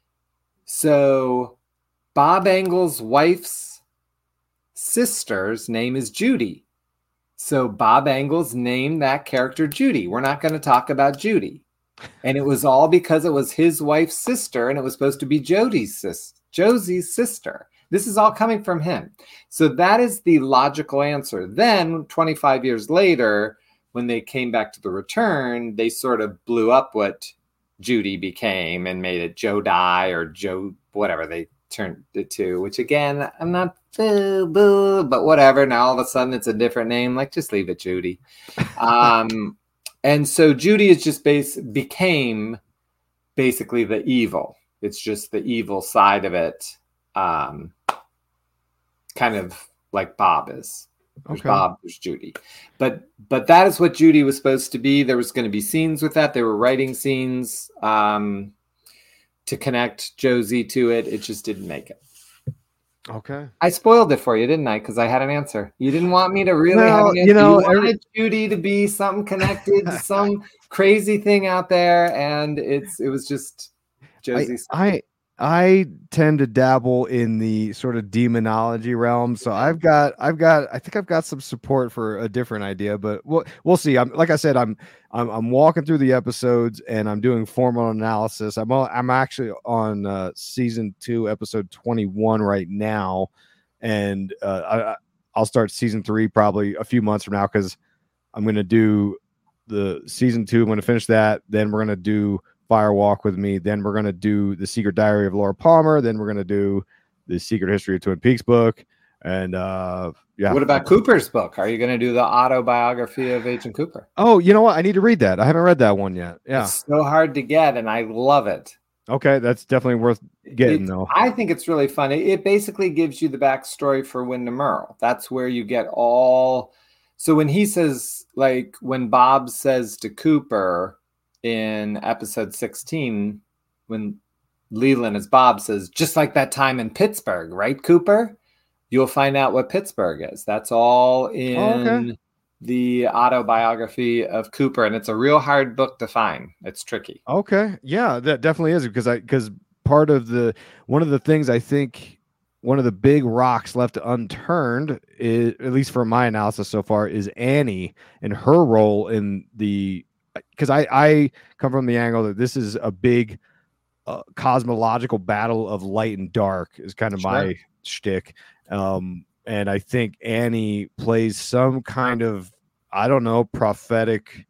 So Bob Engels' wife's sister's name is Judy. So Bob Engels named that character Judy. We're not going to talk about Judy. And it was all because it was his wife's sister, and it was supposed to be Jody's Josie's sister. This is all coming from him. So that is the logical answer. Then 25 years later, when they came back to the Return, they sort of blew up what Judy became and made it Jodi or Joe, whatever they turned it to, which again, I'm not boo, but whatever. Now all of a sudden it's a different name. Like, just leave it Judy. And so Judy is just became basically the evil. It's just the evil side of it. Kind of like Bob is. There's Bob, there's Judy. But that is what Judy was supposed to be. There was going to be scenes with that. They were writing scenes to connect Josie to it. It just didn't make it. Okay. I spoiled it for you, didn't I? Because I had an answer. You didn't want me to really have an answer. You wanted Judy to be something connected to some crazy thing out there, and it was just Josie's. I tend to dabble in the sort of demonology realm, so I think I've got some support for a different idea, but we'll see. Like I said, I'm walking through the episodes and I'm doing formal analysis. I'm actually on season 2, episode 21 right now, and I'll start season 3 probably a few months from now because I'm going to do the season 2. I'm going to finish that, then we're going to do Fire Walk with Me. Then we're going to do The Secret Diary of Laura Palmer. Then we're going to do The Secret History of Twin Peaks book. And yeah. What about Cooper's book? Are you going to do the autobiography of Agent Cooper? Oh, you know what? I need to read that. I haven't read that one yet. Yeah. It's so hard to get, and I love it. Okay. That's definitely worth getting, though. I think it's really fun. It basically gives you the backstory for Wyndham Earle. That's where you get all. So when he says, like, when Bob says to Cooper, in episode 16, when Leland as Bob says, just like that time in Pittsburgh, right, Cooper? You'll find out what Pittsburgh is. That's all in the autobiography of Cooper, and it's a real hard book to find. It's tricky. Okay. Yeah, that definitely is, because part of one of the things I think, one of the big rocks left unturned, is, at least for my analysis so far, is Annie and her role in the. Because I come from the angle that this is a big cosmological battle of light and dark is kind of my shtick. And I think Annie plays some kind of, I don't know, prophetic,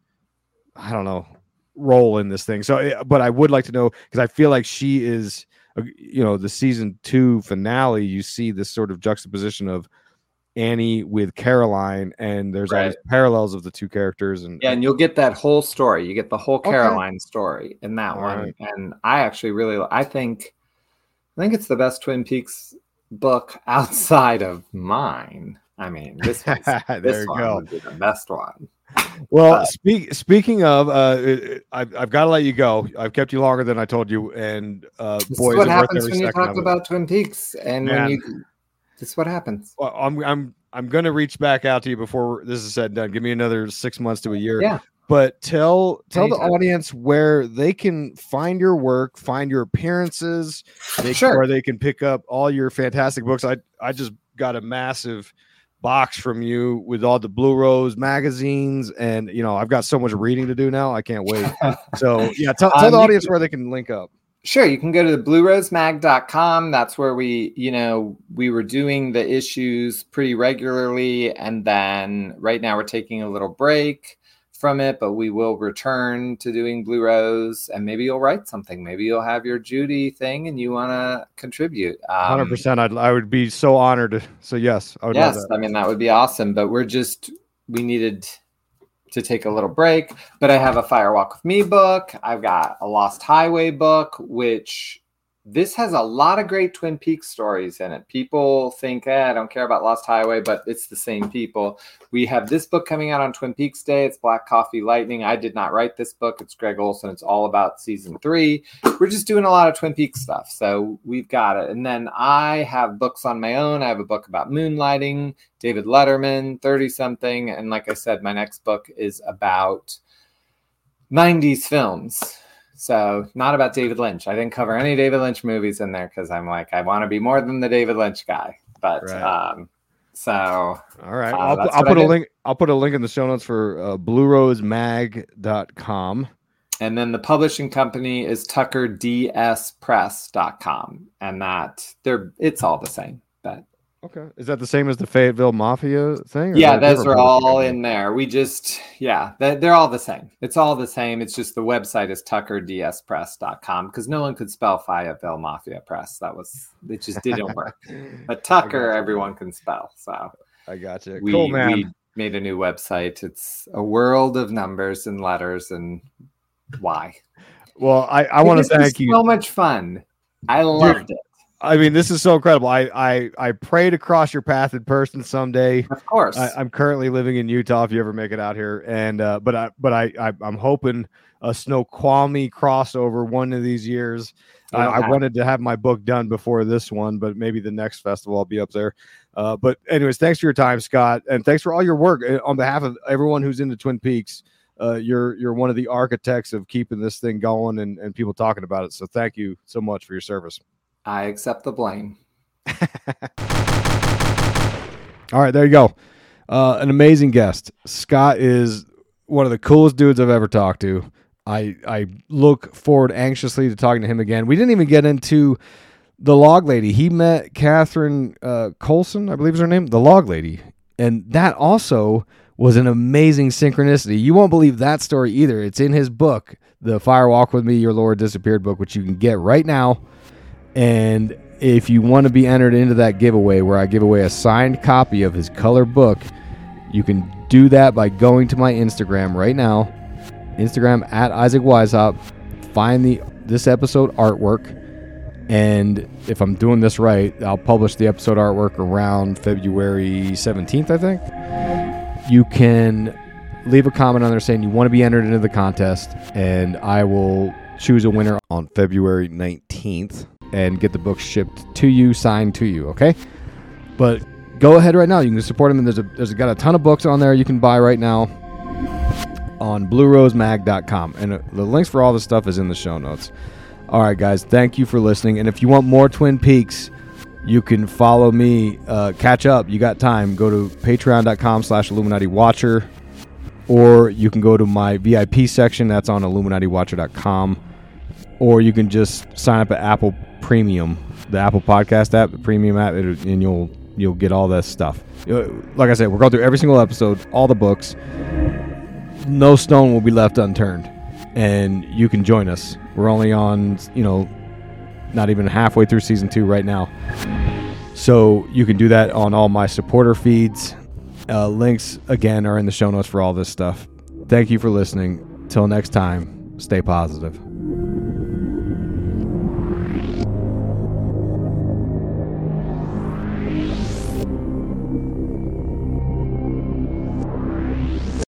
role in this thing. So, but I would like to know, because I feel like she is, the season 2 finale, you see this sort of juxtaposition of Annie with Caroline, and there's all these parallels of the two characters, and you'll get that whole story. You get the whole Caroline story in that one. Right. And I actually I think it's the best Twin Peaks book outside of mine. I mean, this one would be the best one. Well, speaking of, I've got to let you go. I've kept you longer than I told you, and this is what happens when you talk about Twin Peaks, and when you. That's what happens. Well, I'm going to reach back out to you before this is said and done. Give me another 6 months to a year. Yeah. But tell the audience where they can find your work, find your appearances, where they can pick up all your fantastic books. I just got a massive box from you with all the Blue Rose magazines, and I've got so much reading to do now. I can't wait. So yeah, tell the audience where they can link up. Sure, you can go to the bluerosemag.com. That's where we were doing the issues pretty regularly. And then right now we're taking a little break from it, but we will return to doing Blue Rose, and maybe you'll write something. Maybe you'll have your Judy thing and you want to contribute. 100%. I would be so honored. So yes, I would love that. I mean, that would be awesome, but we needed to take a little break, but I have a Fire Walk with Me book. I've got a Lost Highway book, which this has a lot of great Twin Peaks stories in it. People think, I don't care about Lost Highway, but it's the same people. We have this book coming out on Twin Peaks Day. It's Black Coffee Lightning. I did not write this book. It's Greg Olson. It's all about season 3. We're just doing a lot of Twin Peaks stuff. So we've got it. And then I have books on my own. I have a book about moonlighting, David Letterman, 30-something. And like I said, my next book is about 90s films. So not about David Lynch. I didn't cover any David Lynch movies in there because I'm like, I want to be more than the David Lynch guy. But so all right, I'll put a link. I'll put a link in the show notes for bluerosemag.com. And then the publishing company is tuckerdspress.com. And it's all the same. But okay. Is that the same as the Fayetteville Mafia thing? Yeah, those are all in there. They're all the same. It's all the same. It's just the website is tuckerdspress.com because no one could spell Fayetteville Mafia Press. It just didn't work. But Tucker, everyone can spell. So I gotcha. Cool, man. We made a new website. It's a world of numbers and letters and why. Well, I want to thank you. So much fun. I loved it. I mean, this is so incredible. I pray to cross your path in person someday. Of course. I'm currently living in Utah. If you ever make it out here, and I'm hoping a Snoqualmie crossover one of these years. I wanted to have my book done before this one, but maybe the next festival I'll be up there. But anyways, thanks for your time, Scott, and thanks for all your work on behalf of everyone who's into Twin Peaks. You're one of the architects of keeping this thing going and people talking about it. So thank you so much for your service. I accept the blame. All right, there you go. An amazing guest. Scott is one of the coolest dudes I've ever talked to. I look forward anxiously to talking to him again. We didn't even get into the Log Lady. He met Catherine Colson, I believe is her name, the Log Lady. And that also was an amazing synchronicity. You won't believe that story either. It's in his book, the Fire Walk With Me, Your Lord Disappeared book, which you can get right now. And if you want to be entered into that giveaway where I give away a signed copy of his color book, you can do that by going to my Instagram right now, Instagram at Isaac Weishaupt, find this episode artwork, and if I'm doing this right, I'll publish the episode artwork around February 17th, I think. You can leave a comment on there saying you want to be entered into the contest, and I will choose a winner on February 19th. And get the book shipped to you, signed to you, okay? But go ahead right now. You can support him, and there's got a ton of books on there you can buy right now on bluerosemag.com. And the links for all this stuff is in the show notes. All right, guys, thank you for listening. And if you want more Twin Peaks, you can follow me, catch up. You got time. Go to patreon.com/IlluminatiWatcher, or you can go to my VIP section. That's on IlluminatiWatcher.com. Or you can just sign up at Apple Premium, the Apple Podcast app, the Premium app, and you'll get all that stuff. Like I said, we're going through every single episode, all the books. No stone will be left unturned, and you can join us. We're only on, not even halfway through season 2 right now. So you can do that on all my supporter feeds. Links, again, are in the show notes for all this stuff. Thank you for listening. Till next time, stay positive.